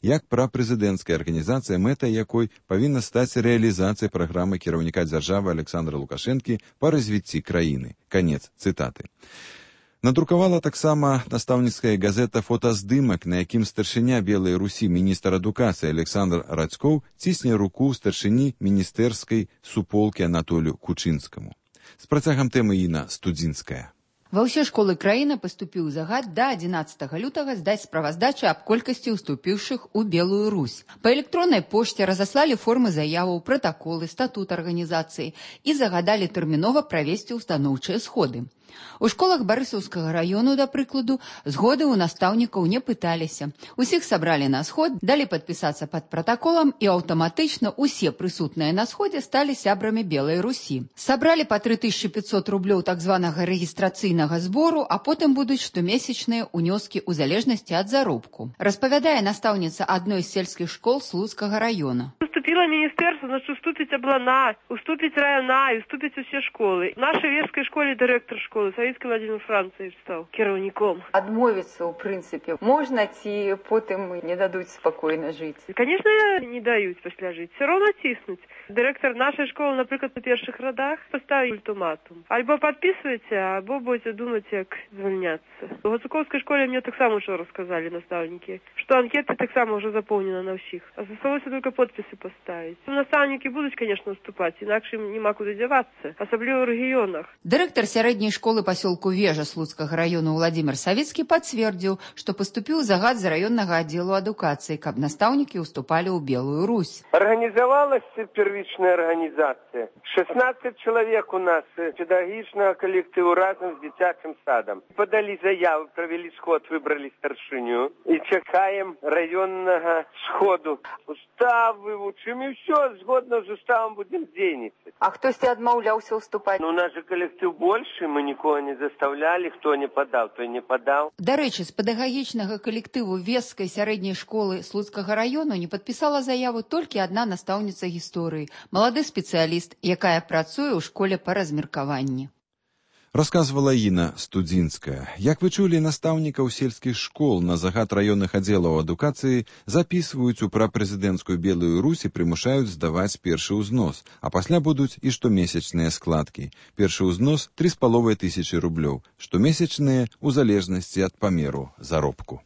як прапрэзідэнцкая арганізацыя, мэтай якой павінна стаць рэалізацыя праграмы кіраўніка дзяржавы Александра Лукашэнкі па развіцці краіны. Канец цытаты. Надрукавала таксама настаўніцкая газета фотаздымак, на якім старшыня Белай Русі міністр адукацыі Александр Радзькоў цісне руку старшыні міністэрскай суполкі Анатолію Кучынскаму. З працягам тэмы Інна Студзінская. Ва ўсе школы краіны паступіў загад да 11 лютага здаць справаздачы аб колькасці ўступіўшых у Белую Русь. Па электроннай пошце разаслалі формы заяваў, пратаколы, статут арганізацыі і загадалі тэрмінова правесці устаноўчыя сходы. У школах Барысаўскага раёну, да прыкладу, згоды ў настаўнікаў не пыталіся. Усіх сабралі на сход, далі падпісацца пад пратаколам і аўтаматычна ўсе прысутныя на сходзе сталі сябрамі Белай Русі. Сабралі па 3500 рублёў так званага рэгістрацыйнага збору, а потым будуць штомесячныя ўнёскі ў залежнасці ад заробку. Распавядае настаўніца адной з сельскіх школ Слуцкага раёна. Уступила министерство, значит, уступить облана, уступить района, уступить все школы. В нашей Верской школе директор школы, Советский Владимир Францевич стал кіраўніком. Адмовіцца, ў прынцыпе, можна ці потым не дадуць спакойна жыць? Конечно, не даюць пасля жыць, все равно ціснуць. Директор нашей школы, например, на першых радах поставил ультиматум. Альбо подписывайте, альбо будете думать, как звольняться. В Гацуковской школе мне так само уже рассказали наставники, что анкеты так само уже заполнены на всех. Осталось только подписи поставить. Наставники будут, конечно, уступать, иначе им нема куда деваться, особенно в регионах. Директор сярэдняй школы поселку Вежа Слуцкага района Владимир Савицкий подтвердил, что поступил загад з районного отдела адукации, каб настаўнікі уступали ў Белую Русь. Организовалась первичная организация. 16 человек у нас педагогичного коллектива разом с детским садом. Подали заяву, провели сход, выбрали старшиню и чекаем районного сходу. Устав вывучим и все, згодно с уставом будем дениться. А хтосьці адмаўляўся уступать? Ну, у нас же коллектив больше, мы никого не заставляли, кто не подал, то не подал. Дарэчы, з педагагічнага калектыву Вескай сярэдняй школы Слуцкага району не падпісала заяву толькі адна настаўніца гісторыі, малады спецыяліст, якая працуе ў школе па размеркаванні. Расказвала Інна Студзінская. Як вы чулі, настаўнікаў сельскіх школ на загад раённых аддзелаў адукацыі запісваюць у прапрэзідэнцкую Белую Русь і прымушаюць здаваць першы ўзнос, а пасля будуць і штомесячныя складкі. Першы ўзнос 3500 рублёў, штомесячныя ў залежнасці ад памеру заробку.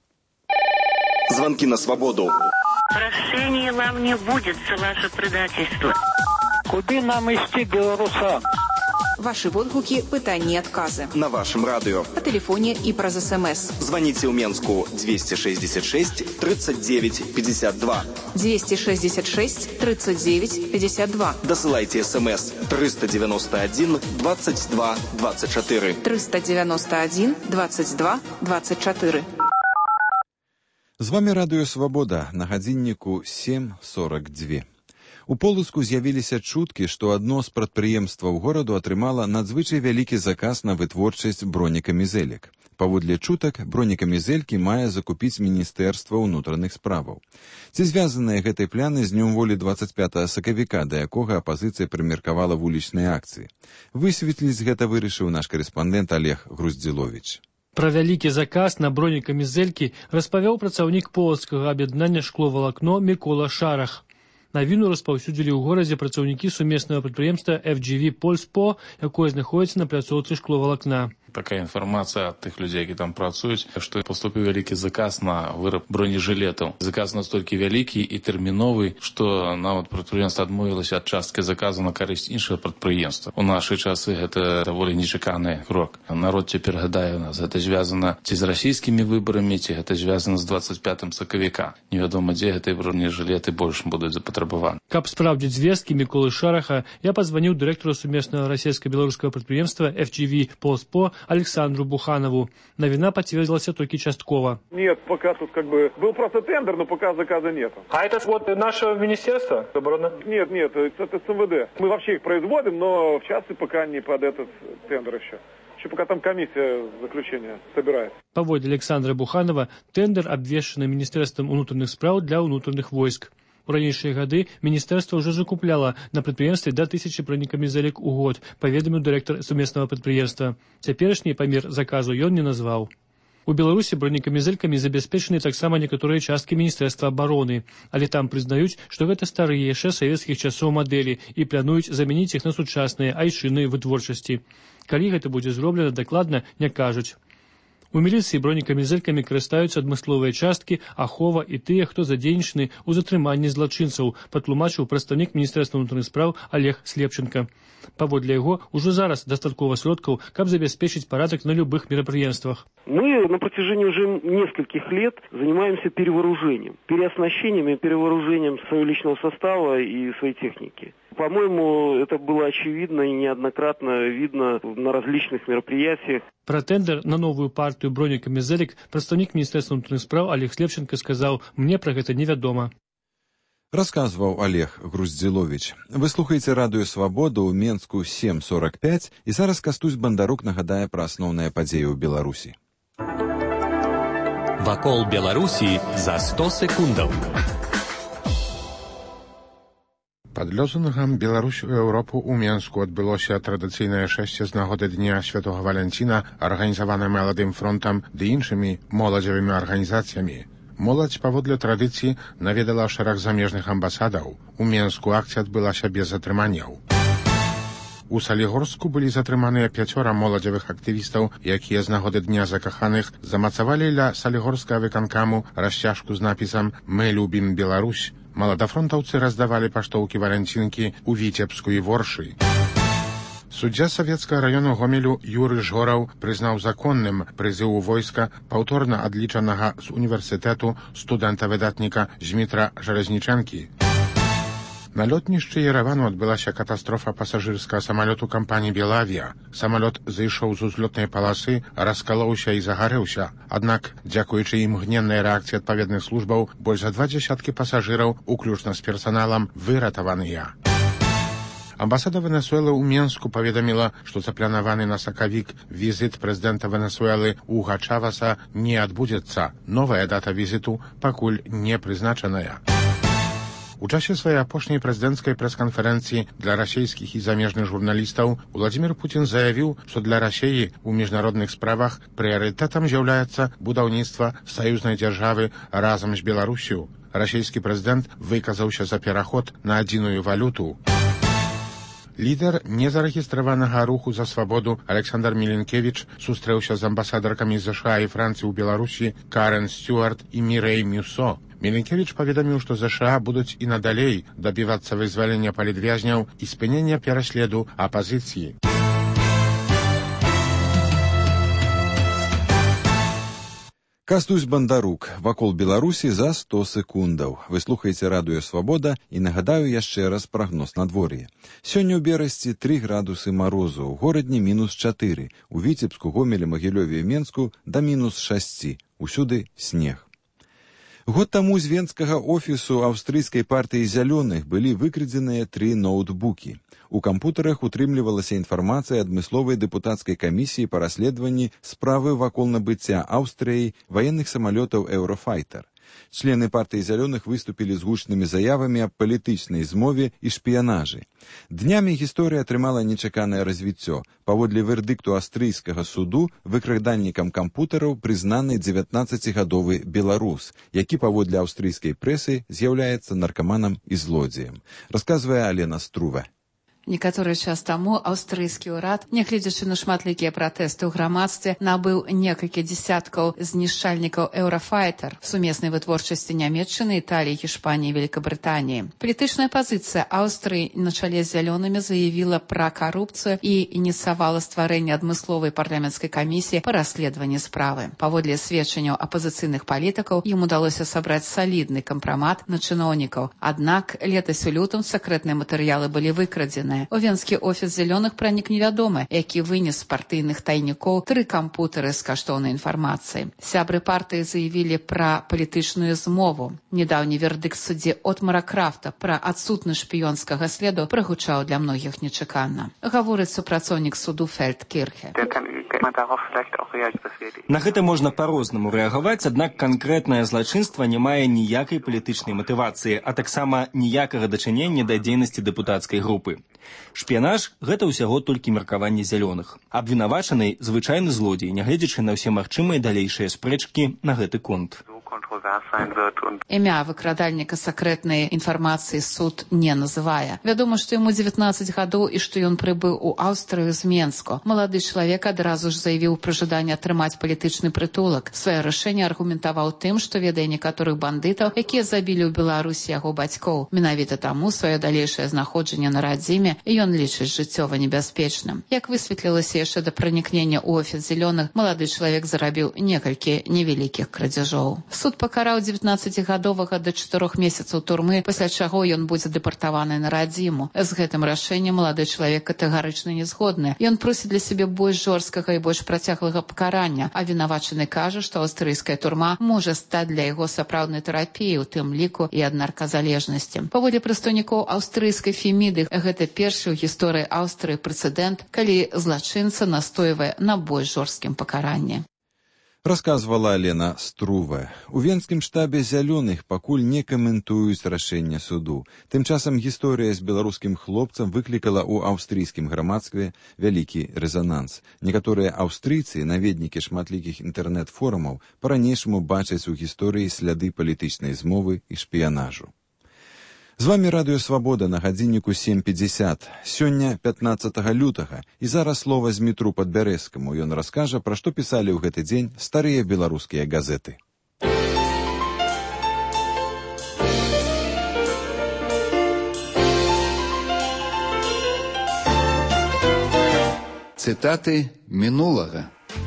Звонки на свободу. Прощения вам не будет за ваше предательство. Куды нам ісці, беларусам? Ваши водгуки, пытанні і адказы. На вашем радио. По телефоне и про СМС. Звоните в Менску 266 39 52. 266 39 52. Досылайте СМС 391 22 24. 391 22 24. З вами Радыё Свабода, на гадзінніку 7:42. У Полацку з'явіліся чуткі, што адно з прадпрыемстваў гораду атрымала надзвычай вялікі заказ на вытворчасць бронекамізэлек. Паводле чутак, бронекамізэлькі мае закупіць Міністэрства ўнутраных справаў. Ці звязаныя гэтай пляны з днём волі 25 сакавіка, да якога апазіцыя прымеркавала вулічныя акцыі? Высветліць гэта вырашыў наш карэспандэнт Олег Груздзіловіч. Пра вялікі заказ на бронекамізэлькі распавёў працаўнік полацкага аб'яднання «Шкловалакно» Мікола Шарах. Навіну распаўсюдзілі ў горадзе працаўнікі сумеснага прадпрыемства FGV Польспо, якое знаходзіцца на пляцоўцы шкловалакна. Такая інфармацыя ад тых людзей, які там працуюць, што паступіў вялікі заказ на выраб бронежылетаў. Заказ настолькі вялікі і тэрміновы, што нават прадпрыемства адмовілася ад часткі заказу на карысць іншага прадпрыемства. У нашы часы гэта даволі нечаканы крок. Народ цяпер гадае у нас, гэта звязана ці з расійскімі выбарамі, ці гэта звязана з 25 сакавіка. Невядома, дзе гэтыя бронежылеты больш будуць запатрабаваны. Каб спраўдзіць звесткі Міколы Шараха, я пазваніў дырэктару сумеснага расійска-беларускага прадпрыемства FGV Польспо Александру Буханову. Новина подтвердилась только частково. Нет, пока тут был просто тендер, но пока заказа нет. А это вот наше министерство обороны? Нет, это МВД. Мы вообще их производим, но в частности пока не под этот тендер еще. Еще пока там комиссия заключения собирает. Паводле Александра Буханова, тендер абвешчаны Міністэрствам унутраных спраў для ўнутраных войск. У ранейшыя гады міністэрства ўжо закупляла на прадпрыемстве да 1000 бронекамізэлек у год, паведаміў дырэктар сумеснага прадпрыемства. Цяперашні памер заказу ён не назваў. У Беларусі бронекамізэлькамі забяспечаны таксама некаторыя часткі міністэрства абароны, але там прызнаюць, што гэта старыя яшчэ савецкіх часоў мадэлі і плануюць замяніць іх на сучасныя айчынныя вытворчасці. Калі гэта будзе зроблена дакладна, не кажуць. У міліцыі бронекамізэлькамі карыстаюцца адмысловыя часткі, ахова і тыя, хто задзейнічаны ў затрыманні злачынцаў, патлумачыў прадстаўнік міністэрства ўнутраных спраў Олег Слепченко. Паводле яго, ужо зараз дастаткова сродкаў, каб забяспечыць парадак на любых мерапрыемствах. Мы на протяжении уже нескольких лет занимаемся перевооружением, переоснащением и перевооружением своего личного состава и своей техники. По-моему, это было очевидно и неоднократно видно на различных мероприятиях. Про тендер на новую партию бронекамізэлек прадстаўнік міністэрства ўнутраных спраў Олег Слепченко сказаў: «Мне про гэта невядома». Расказваў Олег Груздзіловіч. Вы слухаеце радыё «Свабода» ў Менску 7:45, і зараз Кастусь Бандарук нагадае пра асноўныя падзеі ў Беларусі. Вакол Беларусі за 100 секундаў. Пад лозунгам «Беларусь у Еўропу» у Менску адбылося традыцыйнае шэсце з нагоды Дня Святога Валянціна, арганізаванае Маладым фронтам ды іншымі моладзевымі арганізацыямі. Моладзь паводле традыцыі наведала шэраг замежных амбасадаў. У Менску акцыя адбылася без затрыманняў. У Салігорску былі затрыманыя 5 моладзевых актывістаў, якія з нагоды Дня закаханых замацавалі ля салігорскага выканкаму расцяжку з напісам «Мы любім Беларусь». Маладафронтаўцы раздавалі паштоўкі валянцінкі ў Віцебску і Воршы. Суддзя савецкага раёну Гомелю Юры Жгораў прызнаў законным прызыў у войска паўторна адлічанага з універсітэту студэнта-выдатніка Змітра Жалезнічэнкі. На лётнішчы Ерэвану адбылася катастрофа пасажырскага самалёту кампаніі «Белавія». Самалёт зышоў з узлётнай паласы, раскалоўся і загарэўся. Аднак, дзякуючы імгненнай рэакцыі адпаведных службаў, больш за 20 пасажыраў, уключна з персаналам, выратаваныя. Амбасада Венесуэлы ў Менску паведаміла, што запланаваны на сакавік візіт прэзідэнта Венесуэлы Уга Чаваса не адбудзецца. Новая дата візіту пакуль не прызначаная. У часе сваёй апошняй прэзідэнцкай прэс-канферэнцыі для расійскіх і замежных журналістаў Владзімір Пуцін заявіў, што для Расіі ў міжнародных справах прыярытэтам з'яўляецца будаўніцтва саюзнай дзяржавы разам з Беларусю. Расійскі прэзідэнт выказаўся за пераход на адзіную валюту. Лідар незарэгістраванага руху за свабоду Александр Міленкевіч сустрэўся з амбасадаркамі ЗША і Францыі ў Беларусі Карен Стюарт і Мірэй Мюсо. Міленкевіч паведаміў, што ЗША будуць і надалей дабівацца вызвалення палітвязняў і спынення пераследу апазіцыі. Кастусь Бандарук. Вакол Беларусі за 100 секундаў. Вы слухаеце радыё «Свабода» і нагадаю яшчэ раз прагноз надвор'я. Сёння ў Берасці 3 градусы марозу, у горадні -4, у Віцебску, Гомелі, Магілёве і Менску да -6. Усюды снег. Год таму з венскага офісу аўстрыйскай партыі зялёных былі выкрадзеныя 3 ноутбукі. У кампутарах утрымлівалася інфармацыя адмысловай дэпутацкай камісіі па расследаванні справы вакол набыцця Аўстрыяй ваенных самалётаў «Еўрафайтер». Члены партыі зялёных выступілі з гучнымі заявамі аб палітычнай змове і шпіянажы. Днямі гісторыя атрымала нечаканае развіццё. Паводле вердыкту аўстрыйскага суду выкрадальнікам кампутараў прызнаны 19-гадовы беларус, які паводле аўстрыйскай прэсы з'яўляецца наркаманам і злодзеем. Расказвае Алена Струве. Некаторы час таму аўстрыйскі ўрад, нягледзячы на шматлікія пратэсты ў грамадстве, набыў некалькі дзесяткаў знішчальнікаў «Еўрафайтер» сумеснай вытворчасці Нямецчыны, Італіі, Гішпаніі, Великабрытаніі. Палітычная пазіцыя Аўстрыі на чале з зялёнымі заявіла пра карупцыю і ініцыявала стварэнне адмысловай парламенцкай камісіі па расследаванні справы. Паводле сведчанняў апазіцыйных палітыкаў, ім удалося сабраць салідны кампрамат на чыноўнікаў. Аднак летась у лютым сакрэтныя матэрыялы былі выкрадзены. У венскі офіс зялёных пранік невядомы, які вынес з партыйных тайнікоў 3 кампутары з каштоўнай інфармацыяй. Сябры партыі заявілі пра палітычную змову. Недаўні вердыкт суддзі Отмара Крафта пра адсутнасць шпіёнскага следу прагучаў для многіх нечакана. Гаворыць супрацоўнік суду Фельдкірхе. На гэта можна па-рознаму рэагаваць, аднак канкрэтнае злачынства не мае ніякай палітычнай матывацыі, а таксама ніякага дачынення да дзейнасці дэпутацкай групы. Шпіянаж – гэта ўсяго толькі меркаванне зялёных. Абвінавачаны – звычайны злодзей, нягледзячы на ўсе магчымыя далейшыя спрэчкі на гэты конт. Імя выкрадальніка сакрэтнай інфармацыі суд не называе. Вядома, што яму 19 гадоў і што ён прыбыў у Аўстрыю з Менску. Малады чалавек адразу ж заявіў пра жаданне атрымаць палітычны прытулак. Сваё рашэнне аргументаваў тым, што ведае некаторых бандытаў, якія забілі ў Беларусі яго бацькоў. Менавіта таму сваё далейшае знаходжанне на радзіме ён лічыць жыццёва небяспечным. Як высветлілася яшчэ да пранікнення ў офіс зялёных, малады чалавек зарабіў некалькі невялікіх крадзяжоў. Суд пакараў 19гадовага да 4 месяцаў турмы, пасля чаго ён будзе дэпартаваны на радзіму. З гэтым рашэннем малады чалавек катэгарычна не згодны. Ён просіць для сябе больш жорсткага і больш працяглага пакарання, а вінавачаны кажа, што аўстрыйская турма можа стаць для яго сапраўднай тэрапіяй, у тым ліку і ад нарказалежнасці. Паводле прадстаўнікоў аўстрыйскай Феміды, гэта першы ў гісторыі Аўстрыі прэцэдэнт, калі злачынца настойвае на больш жорсткім пакаранні. Расказвала Алена Струве. У венскім штабе «Зялёных» пакуль не каментуюць рашэнне суду. Тым часам гісторыя з беларускім хлопцам выклікала ў аўстрыйскім грамадстве вялікі рэзананс. Некаторыя аўстрыйцы, наведнікі шматлікіх інтэрнэт-форумаў, па-ранейшаму бачаць у гісторыі сляды палітычнай змовы і шпіянажу. З вами Радыё Свабода на гадзінніку 7:50. Сёння 15 лютага. І зараз слова Змітру Падбярэзскаму. Ён раскажа, пра што пісалі ў гэты дзень старыя беларускія газеты. Цытаты мінулага.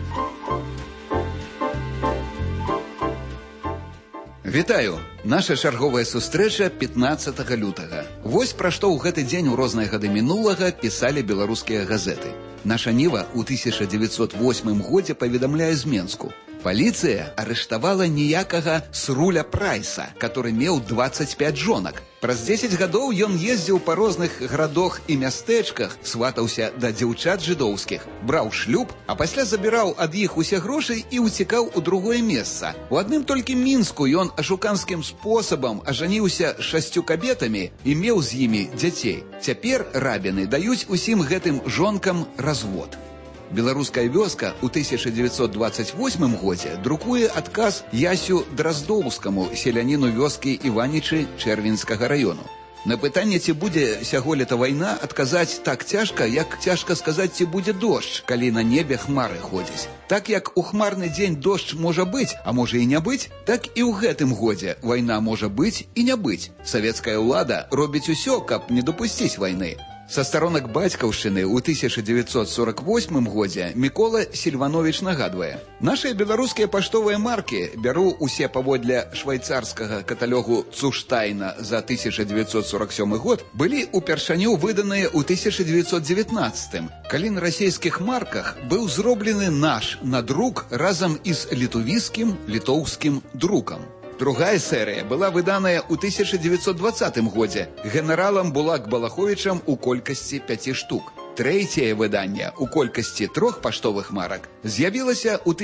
Вітаю! Наша чарговая сустрэча 15 лютага. Вось пра што ў гэты дзень у розныя гады мінулага пісалі беларускія газеты. Наша Ніва ў 1908 годзе паведамляе з Менску. Паліцыя арыштавала ніякага Сруля Прайса, который меў 25 жонак. Праз 10 гадоў ён ездзіў па розных гарадах і мястэчках, сватаўся да дзяўчат жыдоўскіх, браў шлюб, а пасля забіраў ад іх усе грошы і уцікаў у другое месца. У адным толькі Мінску ён ашуканскім спосабам ажаніўся 6 кабетамі і меў з імі дзяцей. Цяпер рабіны даюць усім гэтым жонкам развод. Беларуская вёска ў 1928 годзе друкуе адказ Ясю Драздоўскаму, селяніну вёскі Іванічы Чэрвенскага раёну. На пытанне, ці будзе сяголета вайна, адказаць так цяжка, як цяжка сказаць, ці будзе дождж, калі на небе хмары ходзяць. Так як у хмарны дзень дождж можа быць, а можа і не быць, так і ў гэтым годзе вайна можа быць і не быць. Савецкая ўлада робіць усё, каб не дапусціць вайны. Са старонак бацькаўшчыны ў 1948 годзе Мікола Сільванович нагадвае: «Нашыя беларускія паштовыя маркі, бяру усе паводле швайцарскага каталогу Цуштайна за 1947 год, былі упершыню выданыя ў 1919, калі на расійскіх марках быў зроблены наш надрук разам із літувійскім, літоўскім друкам. Другая серыя была выданая ў 1920 годзе генералам Булак Балаховічам у колькасці 5 штук. Трэцяе выданне у колькасці 3 паштовых марак з'явілася ў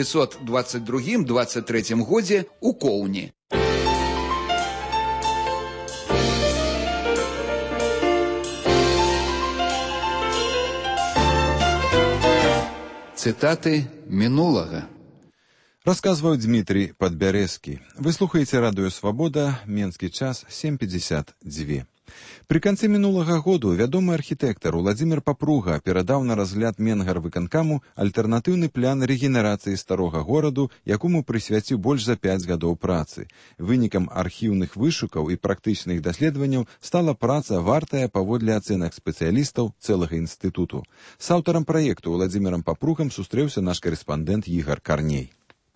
1922-23 годзе у Коўні. Цытаты мінулага. Расказваў Дмітрий Падбярэзскі. Вы слухаеце Радыё Свабода, менскі час 7:52. Пры канцы мінулага году вядомы архітэктар Уладзімір Папруга перадаў на разгляд Менгарвыканкаму альтэрнатыўны план рэгенерацыі старога гораду, якому прысвяціў больш за 5 гадоў працы. Вынікам архіўных вышукаў і практычных даследаванняў стала праца, вартая паводле ацэнак спецыялістаў цэлага інстытуту. З аўтарам праекту Уладзімірам Папругам сустрэўся наш карэспандэнт Ігар Карней.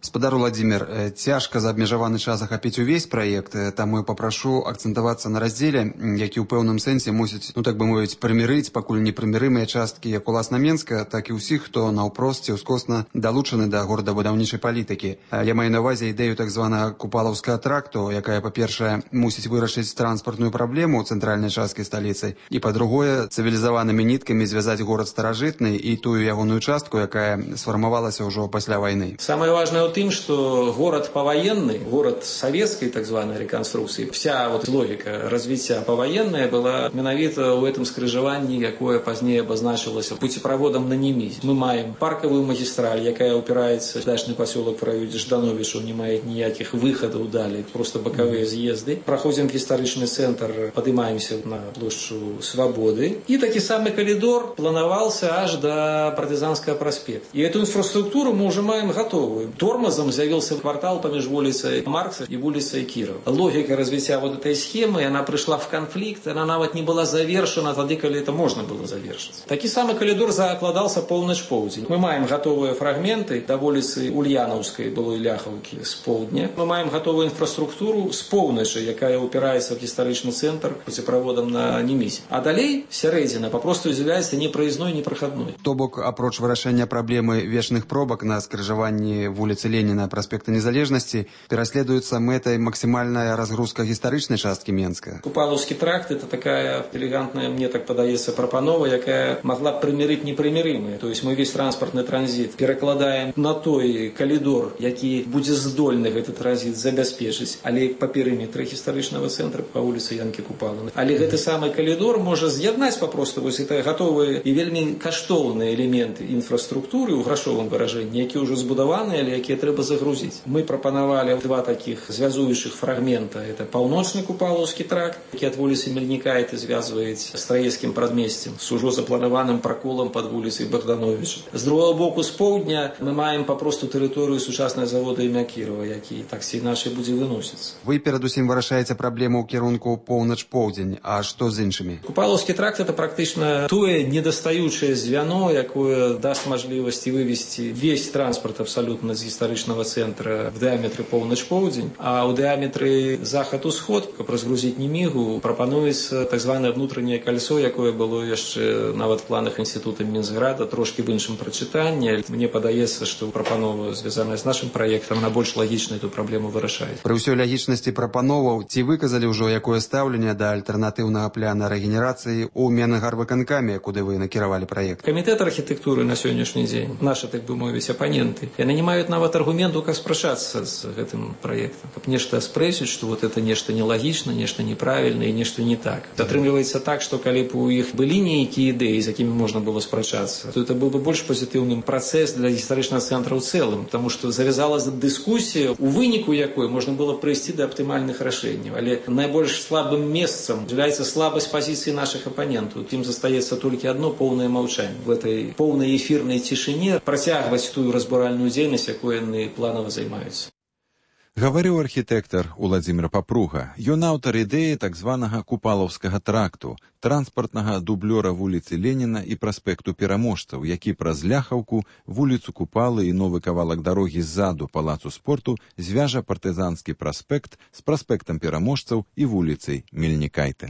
Спадар Владимир, цяжка за абмежаваны час захапіць увесь праект, таму я папрашу акцэнтавацца на раздзеле, які ў пэўным сэнсе мусіць, так бы мовіць, прымірыць пакуль непрымірымыя часткі як уласна Менска, так і ўсіх, хто наўпрост ці ўскосна далучаны да горадабудаўнічай палітыкі. Я маю на ўвазе ідэю так званага купалаўскага тракту, якая, па-першае, мусіць вырашыць транспартную праблему ў цэнтральнай часткі сталіцы, і, па-другое, цывілізаванымі ніткамі звязаць горад старажытны і тую ягоную частку, якая сфармавалася ўжо пасля вайны. Самое важное тем, что город повоенный, город советской так званой реконструкции, вся логика развития повоенная была менавіта в этом скрыжаванні, якое позднее обозначилось путепроводом на Немізе. Мы маем парковую магистраль, якая упирается в дачный поселок в районе Ждановича, не мает никаких выходов далее, просто боковые съезды. Проходим в исторический центр, поднимаемся на площадь Свободы. И такой самый коридор планировался аж до Партизанского проспекта. И эту инфраструктуру мы уже маем готовую. Тормозом з'явился квартал поміж вулицей Маркса и улицей Кирова. Логика развития этой схемы, она пришла в конфликт, она нават не была завершена тогда, когда это можно было завершить. Такий самый коридор закладался полночь-полдень. Мы маем готовые фрагменты до улицы Ульяновской, былой Ляховки, с полдня. Мы маем готовую инфраструктуру с полночи, якая упирается в исторический центр путепроводом на Немізе. А далей сярэдзіна попросту з'является не проездной, не проходной. То бок, апроч вырашэння праблемы вечных пробак на скрыжаванні вулицы Ленина, проспекта Незалежности, переследуется мэтай максимальная разгрузка гістарычнай часткі Менска. Купалаўскі тракт – это такая элегантная, мне так падаецца, прапанова, якая могла б прымірыць непрымірымае. То есть мы весь транспортный транзит перакладаем на той калідор, які будзе здольны гэты транзит забяспечыць, але па перыметры гістарычнага цэнтра па вуліцы Янкі Купалаўны. Але гэты самы калідор можа з'яднаць папросту вось это гатовыя і вельмі каштоўныя элементы інфраструктуры ў грашовым выражэнні, якія ўжо збудаваныя, але якія трэба загрузить. Мы пропановали два таких связующих фрагмента. Это паўночны Купалаўскі тракт, які от улицы Мельнікайты связывает с Траецким прадмесцем, с уже запланованным проколом под улицей Богдановича. С другого боку, с поўдня мы маем попросту территорию сучасного завода імя Кірова, які так ці іначай будзе выносіцца. Вы перадусім вырашаеце праблему ў кірунку поўнач-поўдзень, а што з іншымі? Купалаўскі тракт это практычна тое недастаючае звяно, якое даст мажлівасць вывести весь транспорт абсолютно з гістарычнага центра в диаметре поўнач-поўдзень, а ў диаметре захад-усход, каб разгрузіць Немігу, прапануецца так званае внутреннее кольцо, якое было яшчэ нават в планах інститута Мінсграда, трошки в іншым прачытанні. Мне падаецца, што прапанова, звязаная з нашым праектам, она больш лагічна эту праблему вырашае. Пры ўсёй лагічнасці прапановаў, ці выказалі ўжо якое стаўленне да альтэрнатыўнага пляна рэгенерацыі ў Менгарвыканкаме, куды вы накіравалі праект? Камітэт архітэктуры на сённяшні дзень, нашы, так бы мовіць, апаненты, яны не маюць нават аргументу, как спрачацца з гэтым праектам, каб нешта спрэчыць, што вот это нешта нелагічна, нешта неправільна і нешта не так. Атрымліваецца так, што калі б у іх былі нейкія ідэі, з якімі можна было спрачацца, то это быў бы больш пазітыўным працэс для гістарычнага цэнтра ў цэлым, таму што завязалася дыскусія, у выніку якой можна было прыйсці да аптымальных рашэнняў. Але найбольш слабым месцам з'яўляецца слабасць пазіцыі нашых апанентаў. Ім застаецца толькі одно поўнае маўчанне. В этой поўнай эфірнай цішыне працягваць тую разбуральную дзейнасць, якой яны планава займаюцца. Гаварыў архітэктар Уладзімір Папруга. Ён аўтар ідэі так званага Купалаўскага тракту, транспартнага дублёра вуліцы Леніна і праспекту Пераможцаў, які праз Ляхаўку, вуліцу Купалы і новы кавалак дарогі ззаду палацу спорту звяжа партызанскі праспект з праспектам Пераможцаў і вуліцай Мельнікайты.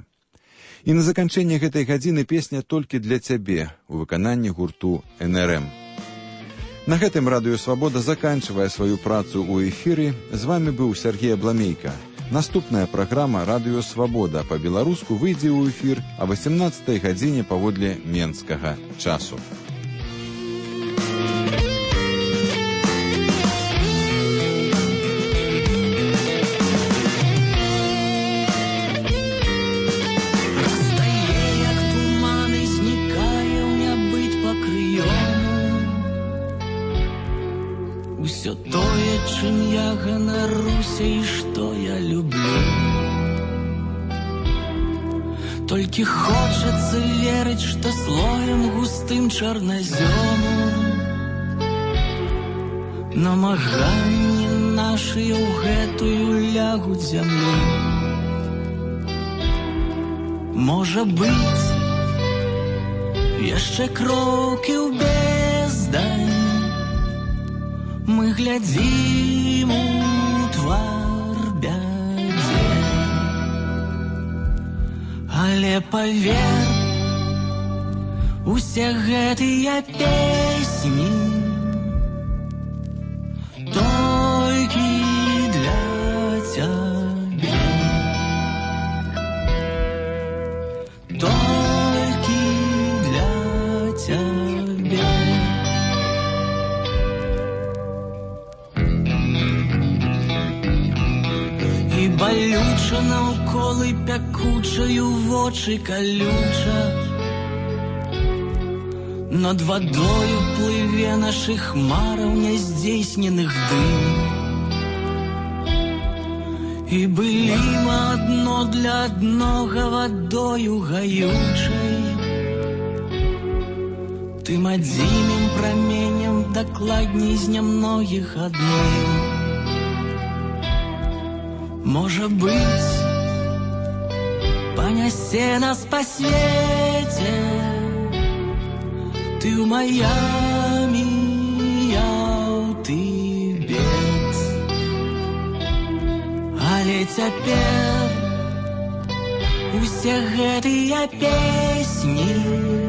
І на заканчэнне гэтай гадзіны песня «Толькі для цябе» у выкананні гурту НРМ. На гэтым Радыё Свабода заканчвае сваю працу ў эфіры. З вамі быў Сергей Абламейка. Наступная праграма «Радыё Свабода» па-беларуску выйдзе ў эфір а 18 гадзіне паводле менскага часу. Усё тое, чым я ганаруся і што я люблю. Толькі хочацца верыць, што слоем густым чарназёму намаганні нашыя ў гэтую лягуць зямлю. Можа быць, яшчэ крокі ў бездань. Мы глядзім у твар бядзе. Але павер, усе гэтыя песні толькі для цябе, толькі для цябе. І балюча наўколы пякучаю вочы калюча, над вадою плыве наших хмараў няздзейсненых дым. І былі мы адно для аднога вадою гаючай, тым адзіным праменем дакладней з нямногіх адным. Можа быць, панясе нас па свеце, ты ў Майамі, я ў Тыбет. Але цяпер усе гэтыя песні